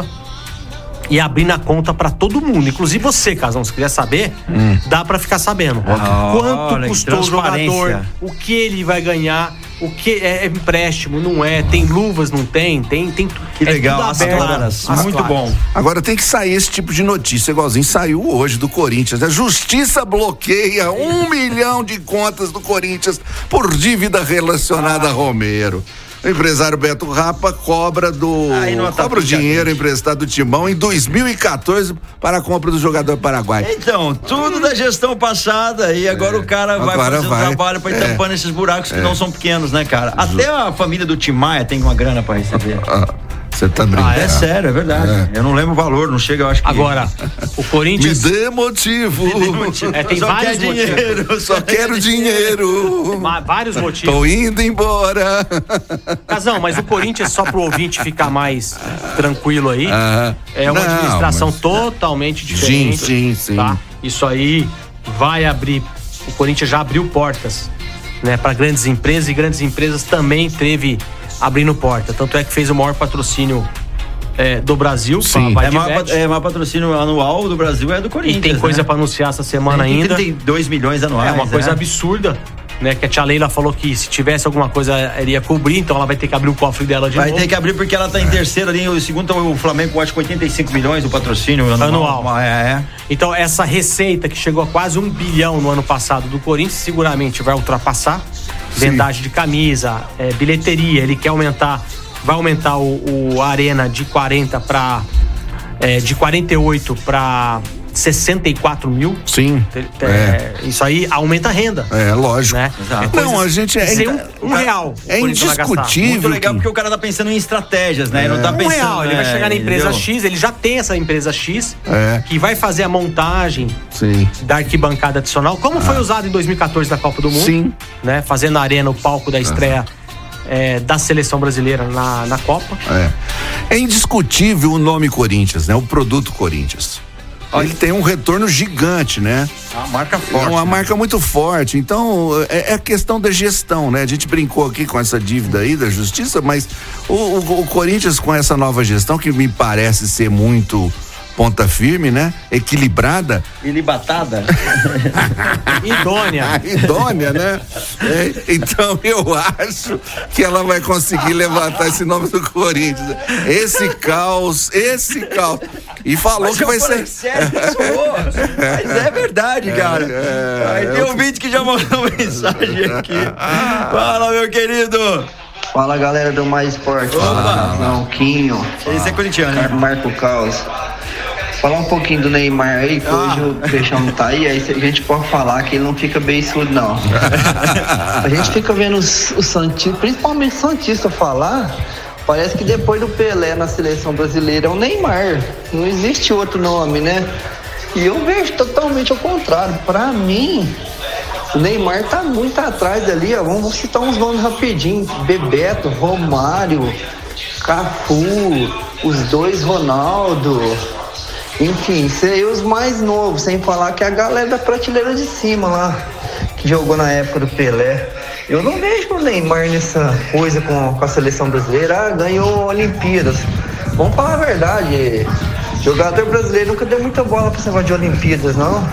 e abrindo a conta pra todo mundo, inclusive você, Casão, se quiser saber, hum. dá pra ficar sabendo. Ah, quanto olha, custou o jogador, o que ele vai ganhar, o que é, é empréstimo, não é, tem luvas, não tem, tem, tem que é legal, tudo as aberto, claras, as muito claras. bom. Agora tem que sair esse tipo de notícia, igualzinho saiu hoje do Corinthians. A justiça bloqueia um milhão de contas do Corinthians por dívida relacionada a Romero. O empresário Beto Rapa cobra do Aí não tá cobra o dinheiro gente. emprestado do Timão em dois mil e quatorze para a compra do jogador paraguaio. Então, tudo da gestão passada e agora É, o cara vai agora fazer vai. um trabalho pra ir É. tampando esses buracos que É. não são pequenos, né, cara? Até a família do Tim Maia tem uma grana pra receber. Você tá brincando? Ah, é sério, é verdade. É. Eu não lembro o valor, não chega, eu acho que... Agora, o Me Corinthians... dê motivo. É, tem Só vários quer motivos. dinheiro. Só quero dinheiro. Ma- Vários motivos. Tô indo embora. Casão, mas o Corinthians, só pro ouvinte ficar mais tranquilo aí, Ah, é uma não, administração mas- totalmente diferente. Sim, sim, sim. Tá? Isso aí vai abrir, o Corinthians já abriu portas, né, para grandes empresas, e grandes empresas também teve abrindo porta. Tanto é que fez o maior patrocínio é, do Brasil. Sim. Pra É maior, Vadibet. pat- é maior patrocínio anual do Brasil é do E Corinthians, tem coisa né? pra anunciar essa semana Tem ainda. trinta e dois milhões anuais. É uma coisa né? absurda, né? Que a tia Leila falou que se tivesse alguma coisa iria cobrir, então ela vai ter que abrir o cofre dela de Vai novo. ter que abrir porque ela tá em terceiro ali, o segundo o Flamengo, acho que oitenta e cinco milhões do patrocínio anual. Anual. É, é. Então essa receita que chegou a quase um bilhão no ano passado do Corinthians, seguramente vai ultrapassar. Vendagem de camisa, é, bilheteria, ele quer aumentar, vai aumentar o, o Arena de quarenta para é, de quarenta e oito para sessenta e quatro mil. Sim. É, É. Isso aí aumenta a renda. É, lógico. Né? Exato. É coisa- Não, a gente é- sem um, o um cara- real. é o Corinthians vai gastar. indiscutível. Muito legal que- porque o cara tá pensando em estratégias, né? Ele não tá Um pensando... real, ele vai é, chegar na empresa entendeu? X, ele já tem essa empresa X, É. que vai fazer a montagem Sim. da arquibancada adicional, como foi usado em dois mil e quatorze na Copa do Mundo. Sim. Né? Fazendo a arena o palco da estreia é, da seleção brasileira na, na Copa. É. É indiscutível o nome Corinthians, né? O produto Corinthians. Ele tem um retorno gigante, né? A marca É forte. uma né? marca muito forte. Então, é, é questão da gestão, né? A gente brincou aqui com essa dívida aí da justiça, mas o, o, o Corinthians com essa nova gestão, que me parece ser muito ponta firme, né? Equilibrada. Ilibatada. Idônea. Idônea, né? É, então eu acho que ela vai conseguir levantar esse nome do Corinthians. Esse caos, esse caos. E falou Mas que eu vai falei ser. sério, pessoal. Mas é verdade, cara. é, Aí tem um vídeo que já mandou mensagem aqui. Fala, meu querido. Fala galera do Mais Esporte. Opa. Não, Quinho. Esse é corintiano, né? Marco Caos. Falar um pouquinho do Neymar aí, que hoje o Peixão não tá aí, aí a gente pode falar que ele não fica beiçudo, não. A gente fica vendo os, os Santistas, principalmente os Santistas falar, parece que depois do Pelé na seleção brasileira é o Neymar. Não existe outro nome, né? E eu vejo totalmente ao contrário. Pra mim, o Neymar tá muito atrás ali, ó. Vamos citar uns nomes rapidinho. Bebeto, Romário, Cafu, os dois Ronaldo. Enfim, sei os mais novos, sem falar que a galera da prateleira de cima lá, que jogou na época do Pelé. Eu não vejo o Neymar nessa coisa com, com a seleção brasileira. Ah, ganhou Olimpíadas. Vamos falar a verdade, jogador brasileiro nunca deu muita bola pra esse negócio de Olimpíadas, não.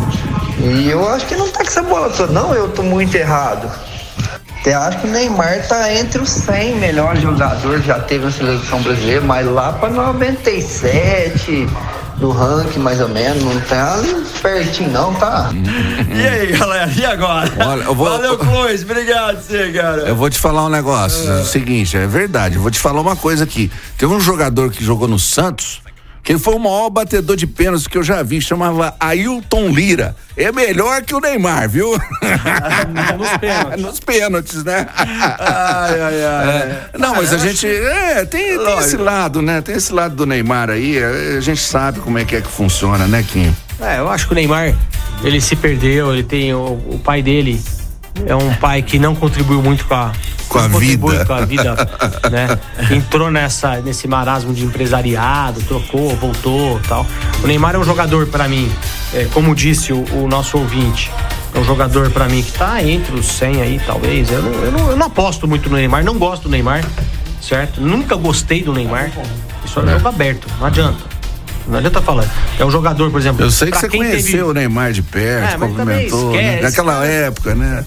E eu acho que não tá com essa bola toda, não, eu tô muito errado. Até acho que o Neymar tá entre os cem melhores jogadores que já teve na seleção brasileira, mas lá pra noventa e sete, no ranking mais ou menos, não tá ali pertinho não, tá? E aí, galera? E agora? Olha, eu vou- Valeu, Clois. Obrigado, você, cara. Eu vou te falar um negócio. É o seguinte, é verdade. Eu vou te falar uma coisa aqui. Teve um jogador que jogou no Santos, que foi o maior batedor de pênaltis que eu já vi, chamava Ailton Lira. É melhor que o Neymar, viu? Nos pênaltis. Nos pênaltis, né? Ai, ai, ai. É, não, mas a gente. É, tem, tem esse lado, né? Tem esse lado do Neymar aí. A gente sabe como é que é que funciona, né, Kim? É, eu acho que o Neymar, ele se perdeu, ele tem o, o pai dele é um pai que não contribuiu muito com a Com a não contribui vida. com a vida, né? Entrou nessa nesse marasmo de empresariado, trocou, voltou, tal. O Neymar é um jogador pra mim, é, como disse o, o nosso ouvinte, é um jogador pra mim que tá entre os cem aí, talvez. Eu não, eu não, eu não aposto muito no Neymar, não gosto do Neymar, certo? Nunca gostei do Neymar. Isso é jogo aberto, não adianta. Não adianta falar. É um jogador, por exemplo. Eu sei que você conheceu teve... o Neymar de perto, é, cumprimentou, né? Naquela época, né?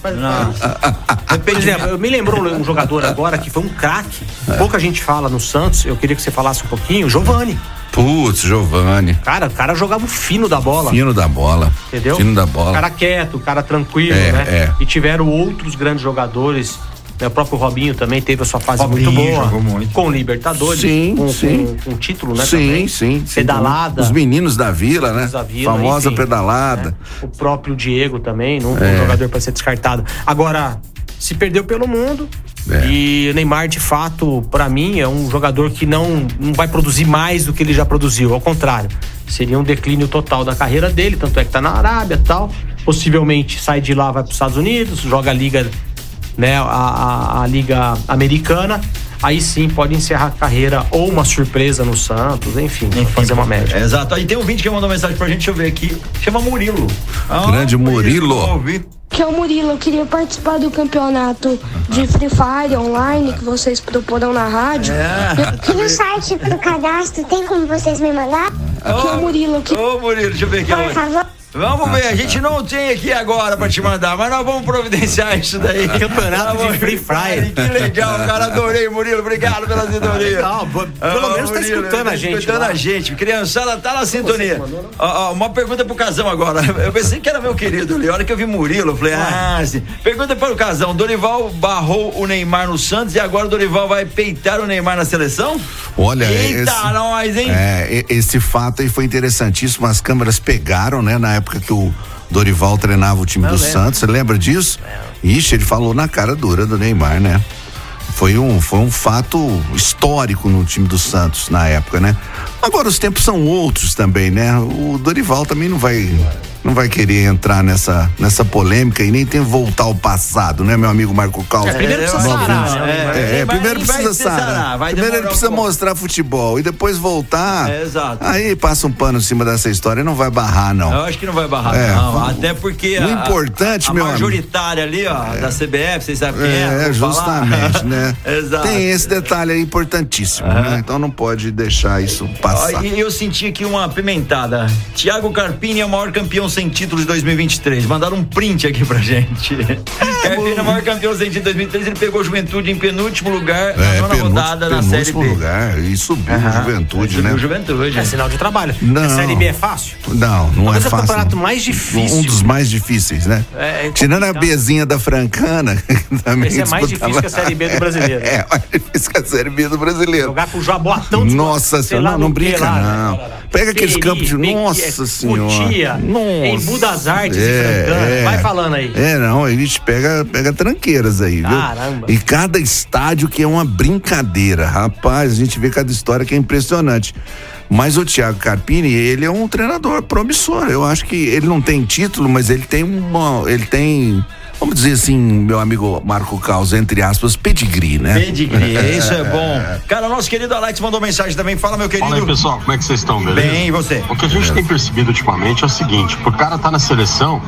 Por exemplo, eu me lembrou um jogador agora que foi um craque. É. Pouca gente fala no Santos, eu queria que você falasse um pouquinho, Giovani. Putz, Giovani. Cara, o cara jogava o fino da bola. Fino da bola. Entendeu? Fino da bola. Cara quieto, cara tranquilo, é, né? É. E tiveram outros grandes jogadores. O próprio Robinho também teve a sua fase Robinho, muito boa. Jogou muito. Com Libertadores. Sim, com, sim. Com, com título, né? Sim, também. sim. Pedalada. Os meninos da Vila, né? Da Vila, famosa enfim, pedalada. Né? O próprio Diego também, não é. um jogador para ser descartado. Agora, se perdeu pelo mundo. É. E o Neymar, de fato, para mim, é um jogador que não, não vai produzir mais do que ele já produziu. Ao contrário, seria um declínio total da carreira dele. Tanto é que tá na Arábia e tal. Possivelmente sai de lá, vai para os Estados Unidos, joga a Liga, né, a, a, a Liga Americana. Aí sim pode encerrar a carreira ou uma surpresa no Santos, enfim, enfim fazer uma média. É, exato. Aí tem um vinte que mandou mensagem pra gente, deixa eu ver aqui. Chama Murilo. Ah, Grande Murilo. Murilo. Que é o Murilo, eu queria participar do campeonato de Free Fire online que vocês proporam na rádio. É. E no site do cadastro tem como vocês me mandar? Ô, que é o Murilo. Que... Ô, Murilo, deixa eu ver aqui. Por favor. Vamos ver, a gente não tem aqui agora pra te mandar, mas nós vamos providenciar isso daí. Campeonato de Free Fire. Que legal, cara, adorei, Murilo, obrigado pela sintonia. Legal, pelo ah, menos tá Murilo, escutando a gente. Escutando lá. a gente, criançada tá na sintonia. Ó, ó, uma pergunta pro Casão agora, eu pensei que era meu querido ali, a hora que eu vi Murilo, eu falei, ah, sim. Pergunta para o Casão, Dorival barrou o Neymar no Santos e agora o Dorival vai peitar o Neymar na seleção? Olha, eita, esse, nós, hein? É, esse fato aí foi interessantíssimo, as câmeras pegaram, né, na época que o Dorival treinava o time eu do lembro. Santos, você lembra disso? É. Ixi, ele falou na cara dura do Neymar, né? Foi um, foi um fato histórico no time do Santos na época, né? Agora os tempos são outros também, né? O Dorival também não vai não vai querer entrar nessa, nessa polêmica e nem tem que voltar ao passado, né, meu amigo Marco Caos? É, primeiro precisa sarar, né? É, é, primeiro precisa sarar. Primeiro ele precisa um mostrar futebol e depois voltar. É, exato. Aí passa um pano em cima dessa história e não vai barrar, não. Eu acho que não vai barrar, é, não. Vamos, até porque o a, importante, a, a meu majoritária amigo, ali, ó, é, da C B F, vocês sabem quem é? É, justamente, né? Exato. Tem esse detalhe aí importantíssimo, uhum. né? Então não pode deixar isso passar. E eu senti aqui uma pimentada. Thiago Carpini é o maior campeão sem título de dois mil e vinte e três. Mandaram um print aqui pra gente. É, Carpini é o maior campeão sem título de dois mil e três. Ele pegou o Juventude em penúltimo lugar é, na nona rodada na Série B. lugar. E subiu uhum. o Juventude, subiu né? o Juventude. É sinal de trabalho. Não. A Série B é fácil? Não, não Talvez é fácil. É o campeonato mais difícil. Um dos mais difíceis, né? É, é Tirando a Bzinha da Francana. Também esse é mais difícil que a Série B do brasileiro. É, mais difícil que a Série B do brasileiro. Jogar com o Jaboatão de Nossa senhora, não, não brinca lá, não. Né? Pega aqueles Peri, campos de. Pequi, Nossa senhora. Cutia, em Budas Artes é, e Francana. É. Vai falando aí. É, não, a gente pega, pega tranqueiras aí, viu? Caramba. E cada estádio que é uma brincadeira. Rapaz, a gente vê cada história que é impressionante. Mas o Thiago Carpini, ele é um treinador promissor. Eu acho que ele não tem título, mas ele tem uma. Ele tem. Vamos dizer assim, meu amigo Marco Caos, entre aspas, pedigree, né? Pedigree, isso é bom. Cara, nosso querido Alex mandou mensagem também. Fala, meu querido. Fala aí, pessoal, como é que vocês estão, beleza? Bem, e você? O que a gente tem percebido ultimamente é o seguinte, pro cara tá na seleção,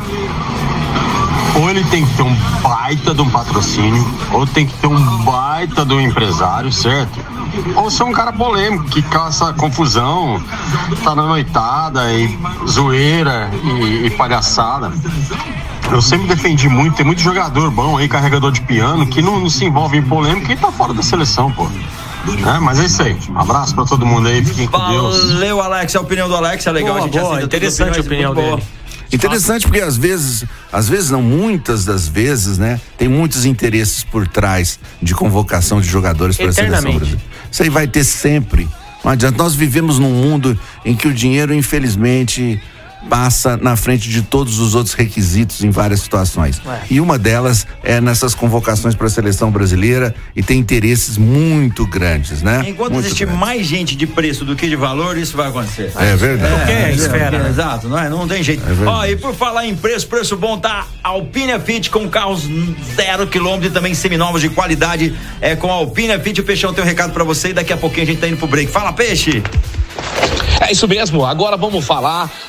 ou ele tem que ter um baita de um patrocínio, ou tem que ter um baita de um empresário, certo? Ou ser um cara polêmico, que caça confusão, tá na noitada e zoeira e, e palhaçada. Eu sempre defendi muito, tem muito jogador bom aí, carregador de piano, que não, não se envolve em polêmica e tá fora da seleção, pô. É, mas é isso aí. Um abraço pra todo mundo aí, fiquem com Deus. Valeu, Alex. A opinião do Alex é legal. Boa, a gente boa, interessante a opinião dele. Interessante porque às vezes, às vezes não, muitas das vezes, né? Tem muitos interesses por trás de convocação de jogadores para a seleção brasileira. Isso aí vai ter sempre. Não adianta. Nós vivemos num mundo em que o dinheiro, infelizmente, passa na frente de todos os outros requisitos em várias situações. Ué. E uma delas é nessas convocações para a seleção brasileira e tem interesses muito grandes, né? Enquanto muito existir grandes. mais gente de preço do que de valor, isso vai acontecer. É verdade. É, é, é esfera. É, exato, não, é, não tem jeito. É Ó, e por falar em preço, preço bom tá Alpine Fit com carros zero quilômetro e também seminovos de qualidade. É com a Alpine Fit. O Peixão tem um recado para você e daqui a pouquinho a gente tá indo pro break. Fala, Peixe! É isso mesmo, agora vamos falar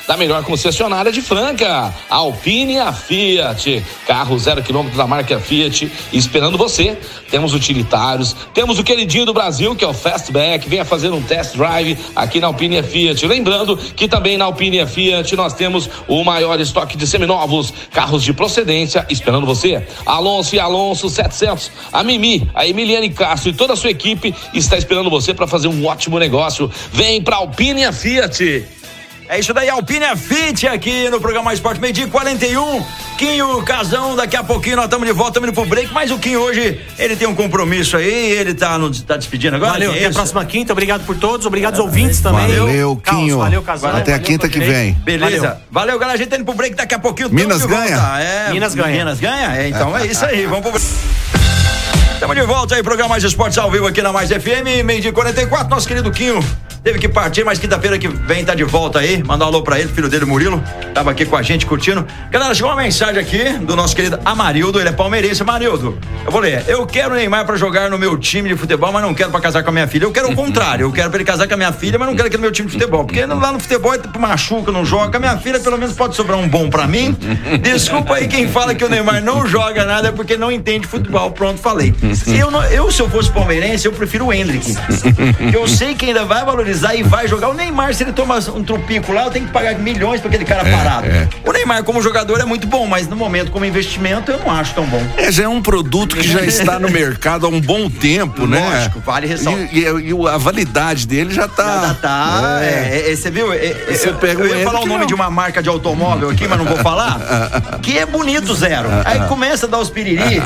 da melhor concessionária de Franca, a Alpine e a Fiat. Carro zero quilômetro da marca Fiat esperando você. Temos utilitários, temos o queridinho do Brasil, que é o Fastback. Venha fazer um test drive aqui na Alpine e Fiat. Lembrando que também na Alpine e Fiat nós temos o maior estoque de seminovos, carros de procedência esperando você. Alonso e Alonso setecentos. A Mimi, a Emiliane Castro e toda a sua equipe está esperando você para fazer um ótimo negócio. Vem pra Alpine e Fiat. É isso daí, Alpine Fiat aqui no programa Esporte Meio Dia quarenta e um. Quinho, Casão, daqui a pouquinho nós estamos de volta, estamos indo pro break, mas o Quinho hoje, ele tem um compromisso aí, ele tá, no, tá despedindo agora. Valeu, é até a próxima quinta, obrigado por todos, obrigado aos ouvintes também. Valeu, Quinho. Valeu, Casão. Até a quinta que vem. Beleza. Valeu. Valeu, galera, a gente tá indo pro break, daqui a pouquinho. Minas ganha? É, Minas ganha. Minas ganha? É, então é isso aí, vamos pro break. Estamos de volta aí, programa Mais Esportes ao vivo aqui na Mais F M, meio dia quarenta e quatro, nosso querido Quinho teve que partir, mas quinta-feira que vem tá de volta aí, manda um alô pra ele, filho dele, Murilo, tava aqui com a gente curtindo. Galera, chegou uma mensagem aqui do nosso querido Amarildo, ele é palmeirense. Amarildo, eu vou ler, eu quero o Neymar pra jogar no meu time de futebol, mas não quero pra casar com a minha filha. Eu quero o contrário, eu quero pra ele casar com a minha filha, mas não quero aquele meu time de futebol, porque lá no futebol ele machuca, não joga. A minha filha pelo menos pode sobrar um bom pra mim. Desculpa aí quem fala que o Neymar não joga nada é porque não entende futebol. Pronto, falei. Eu, não, eu se eu fosse palmeirense, eu prefiro o Hendrick, que eu sei que ainda vai valorizar e vai jogar. O Neymar, se ele toma um trupico lá, eu tenho que pagar milhões pra aquele cara é, parado. É. O Neymar como jogador é muito bom, mas no momento como investimento eu não acho tão bom. É, já é um produto que já está no mercado há um bom tempo, Lógico, né? Lógico, vale ressaltar. E, e, e a validade dele já tá. Já tá, é. É, você viu? É, você eu, pega eu ia falar o nome não. de uma marca de automóvel aqui, mas não vou falar. Que é bonito, zero. Aí começa a dar os piriri.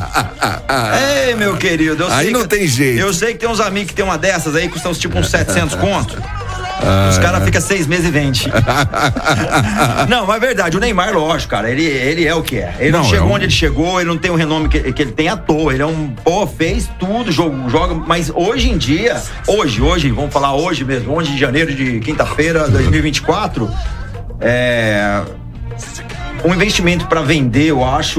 Ei, meu querido. Eu aí sei não que, tem jeito. Eu sei que tem uns amigos que tem uma dessas aí, custam tipo uns setecentos conto. Ah, os caras ficam seis meses e vende. Não, mas é verdade, o Neymar, lógico, cara, ele, ele é o que é. Ele não, não chegou é um... onde ele chegou, ele não tem o renome que, que ele tem à toa. Ele é um, pô, fez tudo, joga, joga, mas hoje em dia, hoje, hoje, vamos falar hoje mesmo, onze de janeiro de quinta-feira, dois mil e vinte e quatro, é. Um investimento pra vender, eu acho,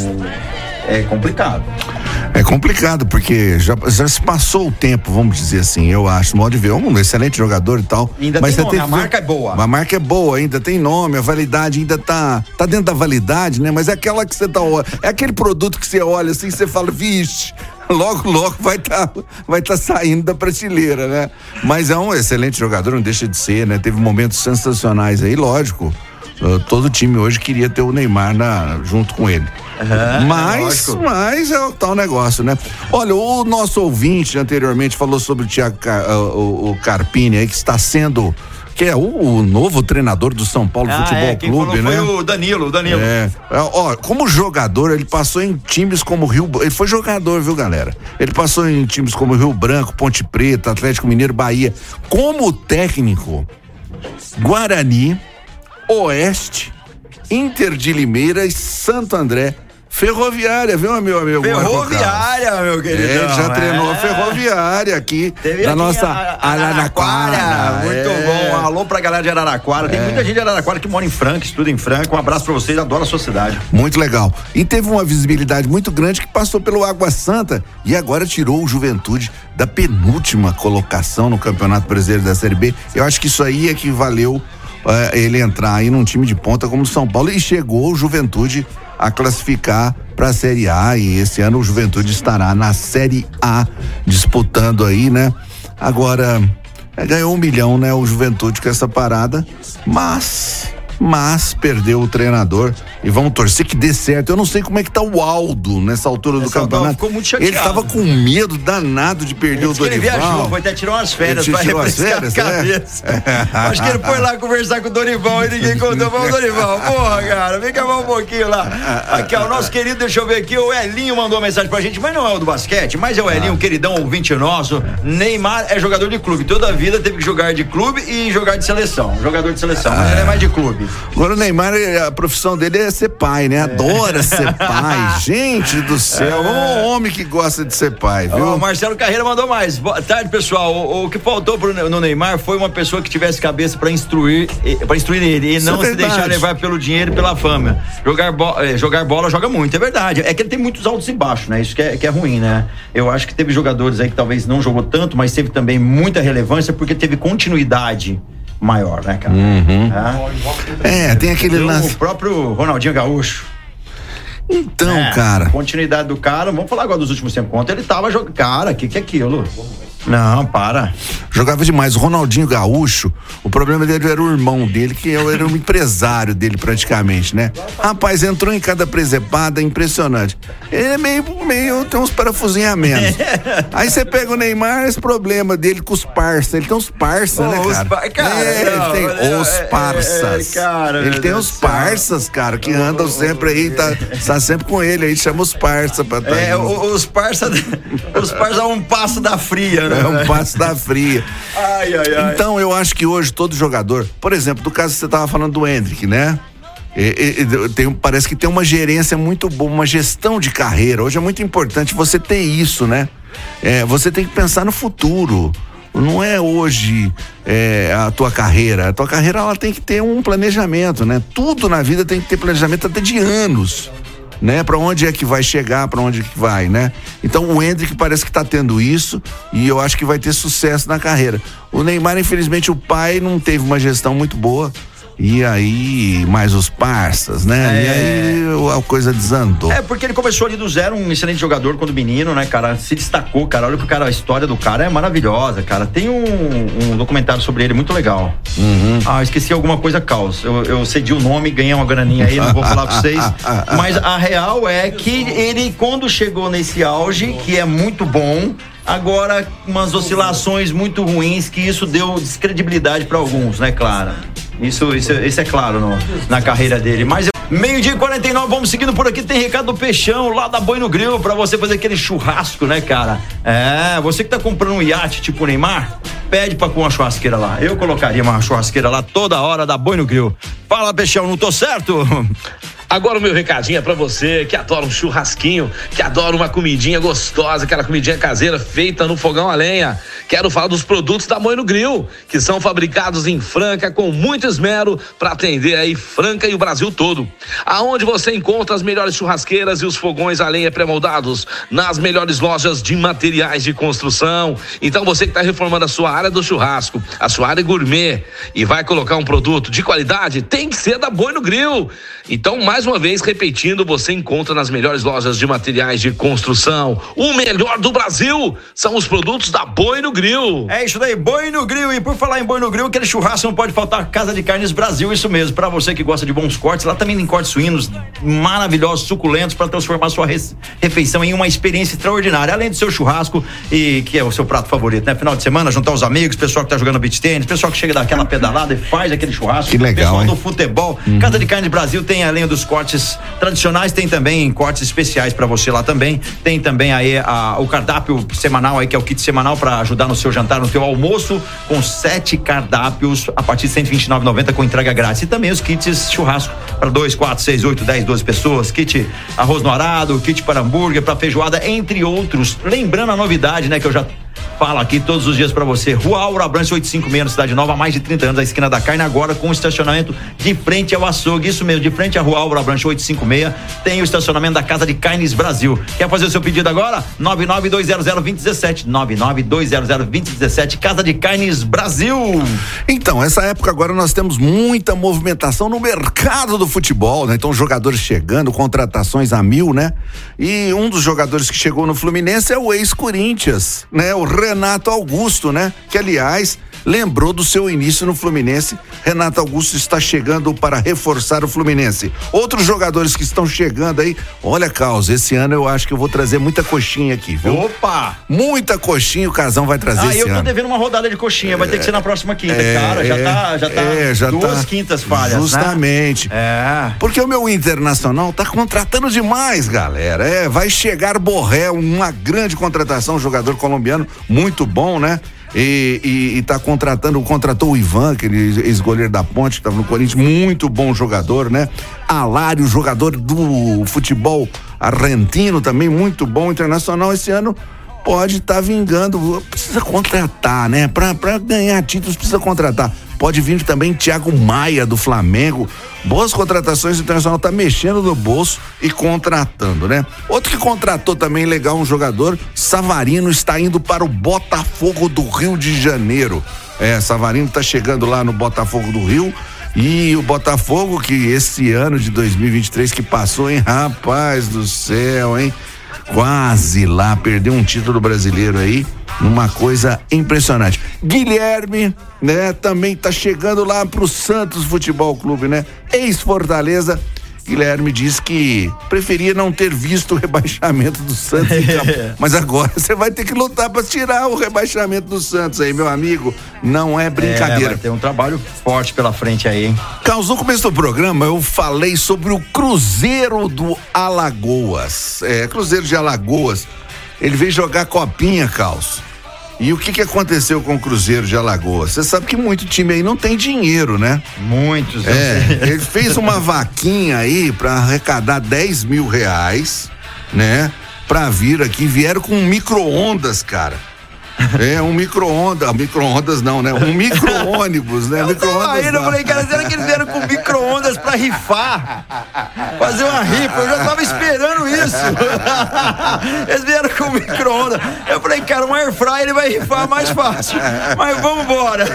é complicado. É complicado, porque já, já se passou o tempo, vamos dizer assim, eu acho, no modo de ver, um excelente jogador e tal. Ainda mas tem nome, tem, a marca é boa. A marca é boa, ainda tem nome, a validade ainda tá, tá dentro da validade, né? Mas é aquela que você tá, é aquele produto que você olha assim, você fala, vixe, logo, logo vai tá, vai tá saindo da prateleira, né? Mas é um excelente jogador, não deixa de ser, né? Teve momentos sensacionais aí, lógico. Uh, todo time hoje queria ter o Neymar na, junto com ele. Uhum, mas, é mas é o tal negócio, né? Olha, o nosso ouvinte anteriormente falou sobre o Thiago uh, o, o Carpini aí, que está sendo, que é o, o novo treinador do São Paulo ah, Futebol é, quem Clube, falou né? Foi o Danilo, o Danilo. É. Ó, como jogador, ele passou em times como Rio, ele foi jogador, viu, galera? Ele passou em times como Rio Branco, Ponte Preta, Atlético Mineiro, Bahia. Como técnico, Guarani, Oeste, Inter de Limeira e Santo André. Ferroviária, viu, meu amigo? Ferroviária, meu querido. É, já treinou a é. Ferroviária aqui. Teve da aqui nossa a, Araraquara. Araraquara. Muito é. bom. Alô pra galera de Araraquara. Tem é. muita gente de Araraquara que mora em Franca, estuda em Franca. Um abraço pra vocês, adoro a sua cidade. Muito legal. E teve uma visibilidade muito grande que passou pelo Água Santa e agora tirou o Juventude da penúltima colocação no Campeonato Brasileiro da Série B. Eu acho que isso aí é que valeu uh, ele entrar aí num time de ponta como o São Paulo e chegou o Juventude a classificar para a Série A e esse ano o Juventude estará na Série A disputando aí, né? Agora é, ganhou um milhão, né? O Juventude com essa parada, mas mas perdeu o treinador e vamos torcer que dê certo. Eu não sei como é que tá o Aldo nessa altura Essa do campeonato. Ficou muito chateado. Ele tava com medo danado de perder ele o Dorival. Ele viajou, foi até tirar umas férias para refrescar a cabeça. É? Acho que ele foi lá conversar com o Dorival e ninguém contou para o Dorival. Porra, cara, vem cá um pouquinho lá. Aqui, ó, o nosso querido, deixa eu ver aqui, o Elinho mandou uma mensagem pra gente, mas não é o do basquete, mas é o Elinho, ah. queridão, ouvinte nosso. Neymar é jogador de clube, toda a vida teve que jogar de clube e jogar de seleção, jogador de seleção, mas ah. ele é mais de clube. Agora o Neymar, a profissão dele é ser pai, né? Adora é. ser pai. Gente do céu, é. um homem que gosta de ser pai, viu? O Marcelo Carreira mandou mais. Boa tarde, pessoal. O, o que faltou pro, no Neymar foi uma pessoa que tivesse cabeça pra instruir, pra instruir ele e Isso não é se deixar levar pelo dinheiro e pela fama. Jogar, bo, jogar bola joga muito, é verdade. É que ele tem muitos altos e baixos, né? Isso que é, que é ruim, né? Eu acho que teve jogadores aí que talvez não jogou tanto, mas teve também muita relevância porque teve continuidade. maior, né, cara? Uhum. É, é, tem aquele lance. O próprio Ronaldinho Gaúcho. Então, é, cara. Continuidade do cara, vamos falar agora dos últimos tempos. Quanto ele tava jogando. Cara, o que, que é aquilo? Não, para. Jogava demais. O Ronaldinho Gaúcho, o problema dele era o irmão dele, que era um empresário dele praticamente, né? Rapaz, entrou em cada presepada, impressionante. Ele é meio, meio, tem uns parafusinhos a menos. Aí você pega o Neymar, esse problema dele com os parças. Ele tem uns parças, oh, né, cara? Os pa... cara é, não, ele tem não, os parças. É, é, cara, ele tem os parças, cara, que andam sempre aí, tá, tá sempre com ele aí, chama os parças pra tá É, aí. os parças, os parças a um passo da fria, né? É um passo da fria. Ai, ai, ai. Então, eu acho que hoje todo jogador, por exemplo, do caso que você tava falando do Endrick, né? E, e, tem, parece que tem uma gerência muito boa, uma gestão de carreira. Hoje é muito importante você ter isso, né? É, você tem que pensar no futuro. Não é hoje é, a tua carreira. A tua carreira, ela tem que ter um planejamento, né? Tudo na vida tem que ter planejamento até de anos, né? Para onde é que vai chegar, para onde é que vai, né? Então o Endrick parece que tá tendo isso e eu acho que vai ter sucesso na carreira. O Neymar, infelizmente, o pai não teve uma gestão muito boa. E aí, mais os parças, né? É. E aí a coisa desandou. É, porque ele começou ali do zero, um excelente jogador quando menino, né, cara? Se destacou, cara. Olha pro cara, a história do cara é maravilhosa, cara. Tem um, um documentário sobre ele muito legal. Uhum. Ah, esqueci alguma coisa, Caos. Eu, eu cedi o nome, ganhei uma graninha aí, não vou falar pra vocês. Mas a real é que ele, quando chegou nesse auge, que é muito bom, agora umas oscilações muito ruins, que isso deu descredibilidade pra alguns, né, Clara? Isso, isso, isso é claro no, na carreira dele. Mas meio-dia e quarenta e nove, vamos seguindo por aqui. Tem recado do Peixão lá da Boi no Grill pra você fazer aquele churrasco, né, cara? É, você que tá comprando um iate tipo o Neymar, pede pra pôr uma churrasqueira lá. Eu colocaria uma churrasqueira lá toda hora da Boi no Grill. Fala, Peixão, não tô certo? Agora o meu recadinho é pra você que adora um churrasquinho, que adora uma comidinha gostosa, aquela comidinha caseira feita no fogão a lenha. Quero falar dos produtos da Boi no Grill, que são fabricados em Franca com muito esmero para atender aí Franca e o Brasil todo. Aonde você encontra as melhores churrasqueiras e os fogões a lenha pré-moldados? Nas melhores lojas de materiais de construção. Então você que está reformando a sua área do churrasco, a sua área gourmet e vai colocar um produto de qualidade, tem que ser da Boi no Grill. Então, mais uma vez, repetindo, você encontra nas melhores lojas de materiais de construção. O melhor do Brasil são os produtos da Boi no Grill. É isso daí, Boi no Grill. E por falar em Boi no Grill, aquele churrasco não pode faltar. Casa de Carnes Brasil, isso mesmo. Pra você que gosta de bons cortes, lá também tem cortes suínos maravilhosos, suculentos, para transformar sua refeição em uma experiência extraordinária. Além do seu churrasco, e que é o seu prato favorito, né? Final de semana, juntar os amigos, pessoal que tá jogando beach tênis, pessoal que chega daquela pedalada e faz aquele churrasco. Que legal, pessoal hein? do futebol. Uhum. Casa de Carnes Brasil tem, além dos cortes tradicionais, tem também cortes especiais para você lá também. Tem também aí a, o cardápio semanal aí, que é o kit semanal para ajudar no seu jantar, no teu almoço, com sete cardápios a partir de cento e vinte e nove reais e noventa centavos com entrega grátis. E também os kits churrasco para dois, quatro, seis, oito, dez, doze pessoas, kit arroz no arado, kit para hambúrguer, para feijoada, entre outros. Lembrando a novidade, né, que eu já falo aqui todos os dias pra você. Rua Aura Branche oitocentos e cinquenta e seis, na Cidade Nova, há mais de trinta anos, a esquina da carne, agora com estacionamento de frente ao açougue. Isso mesmo, de frente à Rua Aura Branche oitocentos e cinquenta e seis, tem o estacionamento da Casa de Carnes Brasil. Quer fazer o seu pedido agora? nove nove dois zero zero dois zero um sete, nove nove dois zero zero dois zero um sete, Casa de Carnes Brasil. Então, essa época agora nós temos muita movimentação no mercado do futebol, né? Então, jogadores chegando, contratações a mil, né? E um dos jogadores que chegou no Fluminense é o ex-Corinthians, né? O Renato Augusto, né? Que, aliás, lembrou do seu início no Fluminense. Renato Augusto está chegando para reforçar o Fluminense. Outros jogadores que estão chegando aí, olha, Caos, esse ano eu acho que eu vou trazer muita coxinha aqui, viu? Opa! Muita coxinha o Casão vai trazer ah, esse eu ano. tô devendo uma rodada de coxinha, vai ter que ser na próxima quinta, é, cara, já é, tá, já tá é, já duas tá, quintas falhas, justamente. Né? É. Porque o meu Internacional tá contratando demais, galera. É, vai chegar Borré, uma grande contratação, um jogador colombiano muito bom, né? E, e, e tá contratando, contratou o Ivan, aquele ex-goleiro da Ponte, que tava no Corinthians, muito bom jogador, né? Alário, jogador do futebol argentino também, muito bom. Internacional esse ano pode estar tá vingando, precisa contratar, né? Pra, pra ganhar títulos precisa contratar. Pode vir também Thiago Maia do Flamengo. Boas contratações, o Internacional tá mexendo no bolso e contratando, né? Outro que contratou também legal, um jogador, Savarino, está indo para o Botafogo do Rio de Janeiro. É, Savarino tá chegando lá no Botafogo do Rio. E o Botafogo, que esse ano de dois mil e vinte e três que passou, hein? Rapaz do céu, hein? Quase lá, perdeu um título brasileiro aí, uma coisa impressionante. Guilherme, né? Também tá chegando lá pro Santos Futebol Clube, né? Ex-Fortaleza. Guilherme diz que preferia não ter visto o rebaixamento do Santos em campo. Mas agora você vai ter que lutar para tirar o rebaixamento do Santos aí, meu amigo. Não é brincadeira. É, vai ter um trabalho forte pela frente aí, hein? Carlos, no começo do programa eu falei sobre o Cruzeiro do Alagoas. É, Cruzeiro de Alagoas. Ele veio jogar copinha, Carlos. E o que que aconteceu com o Cruzeiro de Alagoas? Você sabe que muito time aí não tem dinheiro, né? Muitos. É, ele fez uma vaquinha aí pra arrecadar dez mil reais, né? Pra vir aqui, vieram com micro-ondas, cara. É, um micro-ondas, micro-ondas não, né? Um micro-ônibus, né? Eu micro-ondas tava indo, eu falei, cara, será que eles vieram com micro-ondas pra rifar? Fazer uma rifa, eu já tava esperando isso. Eles vieram com micro-ondas. Eu falei, cara, um airfryer ele vai rifar mais fácil. Mas vamos embora.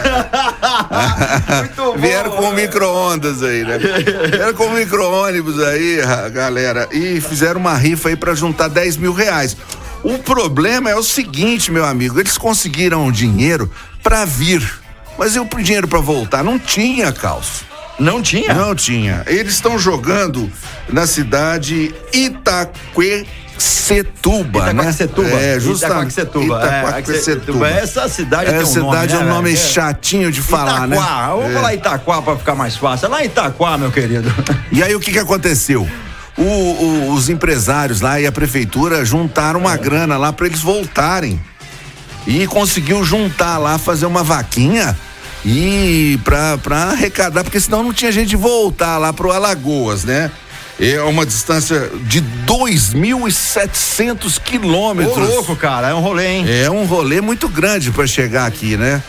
Muito bom. Vieram com micro-ondas aí, né? Vieram com micro-ônibus aí, galera, e fizeram uma rifa aí pra juntar dez mil reais. O problema é o seguinte, meu amigo, eles conseguiram dinheiro pra vir, mas e o dinheiro pra voltar? Não tinha, Carlos. Não tinha? Não tinha. Eles estão jogando na cidade Itaquaquecetuba, né? Itaquaquecetuba. É, justamente. Itaquaquecetuba. Itaquaquecetuba. É, essa cidade é, tem um cidade nome, é um né, nome é. chatinho de falar, Itaquá. né? Vamos é. falar Itaquá pra ficar mais fácil. É lá em Itaquá, meu querido. E aí o que que aconteceu? O, o, os empresários lá e a prefeitura juntaram uma grana lá para eles voltarem e conseguiu juntar lá, fazer uma vaquinha e pra, pra arrecadar, porque senão não tinha gente de voltar lá pro Alagoas, né? É uma distância de dois mil e setecentos quilômetros. Ô, louco, cara, é um rolê, hein? É um rolê muito grande para chegar aqui, né?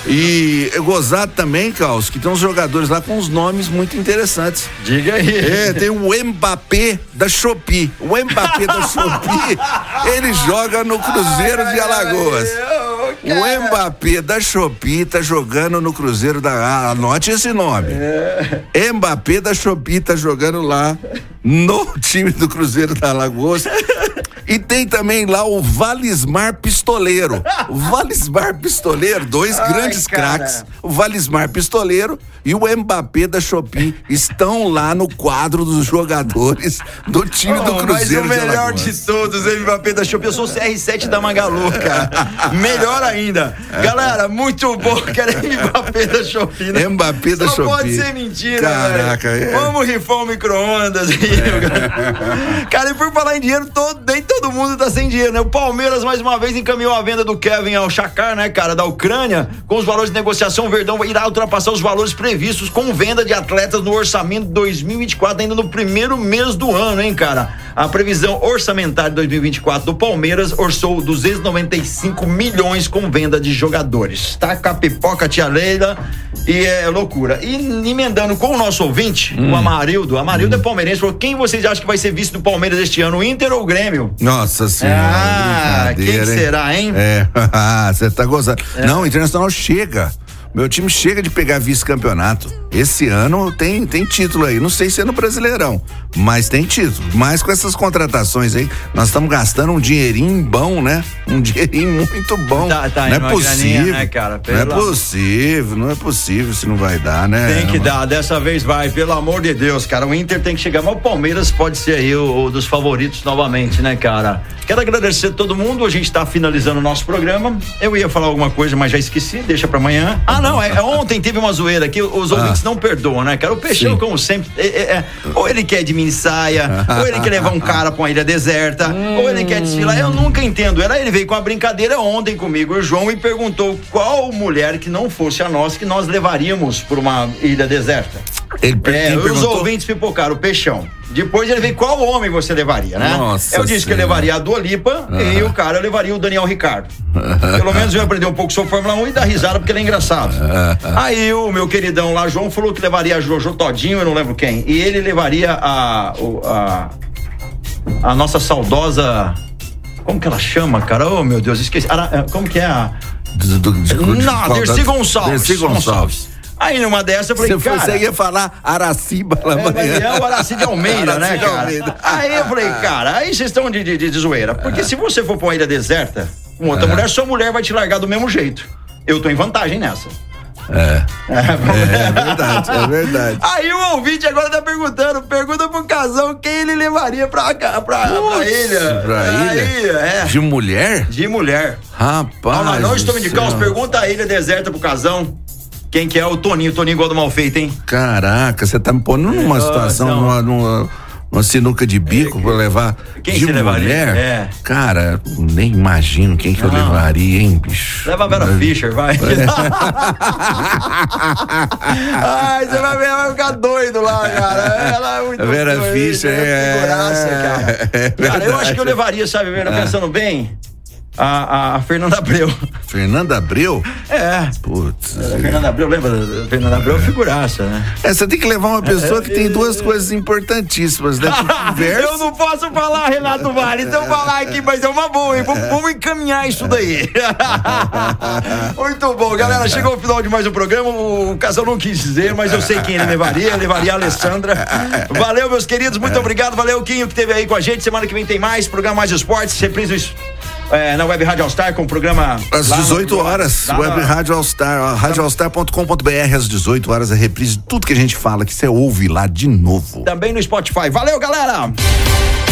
E é gozado também, Carlos, que tem uns jogadores lá com uns nomes muito interessantes. Diga aí. É, tem o Mbappé da Shopee. O Mbappé da Shopee, ele joga no Cruzeiro ai, de Alagoas. Ai, ai, o Mbappé da Shopee tá jogando no Cruzeiro da... Ah, anote esse nome. É. Mbappé da Shopee tá jogando lá no time do Cruzeiro da Alagoas. E tem também lá o Valismar Pistoleiro. O Valismar Pistoleiro, dois ai, grandes craques. O Valismar Pistoleiro e o Mbappé da Shopee estão lá no quadro dos jogadores do time oh, do Cruzeiro. Mas o melhor de, de todos, o Mbappé da Shopee. Eu sou o C R sete da Magalu, cara. Melhor ainda. É. Galera, muito bom. Quero Mbappé da Shopee. Né? Mbappé da Só Shopee. Pode ser mentira, caraca. É. Vamos rifar um micro-ondas aí. É. Cara, e por falar em dinheiro, todo, nem todo mundo tá sem dinheiro, né? O Palmeiras mais uma vez encaminhou a venda do Kevin ao Shakhtar, né, cara, da Ucrânia. Com os valores de negociação, o Verdão irá ultrapassar os valores previstos com venda de atletas no orçamento de dois mil e vinte e quatro, ainda no primeiro mês do ano, hein, cara? A previsão orçamentária de dois mil e vinte e quatro do Palmeiras orçou duzentos e noventa e cinco milhões com venda de jogadores. Tá com a pipoca tia Leila e é loucura. E emendando com o nosso ouvinte, hum. o Amarildo, o Amarildo hum. é palmeirense, falou: quem vocês acham que vai ser vice do Palmeiras este ano, o Inter ou o Grêmio? Nossa senhora. Ah, quem que será, hein? É, você tá gozando. É. Não, o Internacional chega. Meu time chega de pegar vice-campeonato. Esse ano tem, tem título aí. Não sei se é no Brasileirão, mas tem título. Mas com essas contratações aí, nós estamos gastando um dinheirinho bom, né? Um dinheirinho muito bom. Tá, tá, não é possível, graninha, né, cara? Não é possível, não é possível se não vai dar, né? Tem que dar, dessa vez vai, pelo amor de Deus, cara. O Inter tem que chegar, mas o Palmeiras pode ser aí o, o dos favoritos novamente, né, cara? Quero agradecer a todo mundo, a gente tá finalizando o nosso programa. Eu ia falar alguma coisa, mas já esqueci, deixa pra amanhã. Ah, não, é, é ontem teve uma zoeira aqui, os ouvintes ah. não perdoam, né, cara? O Peixão, sim, como sempre, é, é, é, ou ele quer de mini saia, ou ele quer levar um cara pra uma ilha deserta, hum. ou ele quer desfilar, eu nunca entendo. Era, ele veio com uma brincadeira ontem comigo, o João, e perguntou qual mulher que não fosse a nossa que nós levaríamos pra uma ilha deserta. Ele, é, ele os perguntou... ouvintes pipocaram, o Peixão. Depois ele veio qual homem você levaria, né? Nossa eu disse senhora. que eu levaria a Dua Lipa uhum. e o cara levaria o Daniel Ricciardo. Pelo menos eu aprendi um pouco sobre Fórmula um e dar risada porque ele é engraçado. Uhum. Aí o meu queridão lá, João, falou que levaria a Jojo Todinho, eu não lembro quem. E ele levaria a a, a nossa saudosa... Como que ela chama, cara? Oh, meu Deus, esqueci. Como que é a... Do, do, de, de, Não, Dercy Gonçalves. Dercy Gonçalves. Aí numa dessa eu falei, você, cara... Você ia falar Araciba lá é, é o Araci de Almeida, Araci né, de cara? Almeida. Aí eu falei, cara, aí vocês estão de, de, de zoeira. Porque se você for pra uma ilha deserta, com outra É. mulher, sua mulher vai te largar do mesmo jeito. Eu tô em vantagem nessa. É. É, é verdade, é verdade. Aí o ouvinte agora tá perguntando, pergunta pro casal quem ele levaria pra, pra, pra, pra ilha. Pra Aí, ilha? é. De mulher? De mulher. Rapaz. Não, não estou me de caos, céu. pergunta a ilha deserta pro casão. Quem que é o Toninho? Toninho igual do mal feito, hein? Caraca, você tá me pondo numa É, situação, não. numa, numa, numa sinuca de bico pra levar Quem de você levaria? mulher? É. Cara, nem imagino quem que eu Não. levaria, hein, bicho? Leva a Vera Fischer, vai. Ai, você vai ver, vai ficar doido lá, cara. Ela é muito A Vera doida, Fischer é figuraça, cara. é Cara, eu acho que eu levaria, sabe, Vera, pensando bem, a, a Fernanda Abreu. Fernanda Abreu? É. Putz. A Fernanda Abreu, lembra? A Fernanda Abreu é figuraça, né? É, você tem que levar uma pessoa que tem duas coisas importantíssimas, né? Conversa. Eu não posso falar, Renato Vale, então falar aqui, mas é uma boa, hein? Vamos, vamos encaminhar isso daí. Muito bom, galera. Chegou o final de mais um programa. O casal não quis dizer, mas eu sei quem ele levaria. Levaria a Alessandra. Valeu, meus queridos. Muito obrigado. Valeu, Quinho, que esteve aí com a gente. Semana que vem tem mais. Programa Mais Esportes. Reprise é, na Web Rádio All Star com o programa. Às dezoito horas, lá Web na- Rádio All Star, rádio all star ponto com ponto b r, às dezoito horas, a reprise de tudo que a gente fala, que você ouve lá de novo. Também no Spotify. Valeu, galera!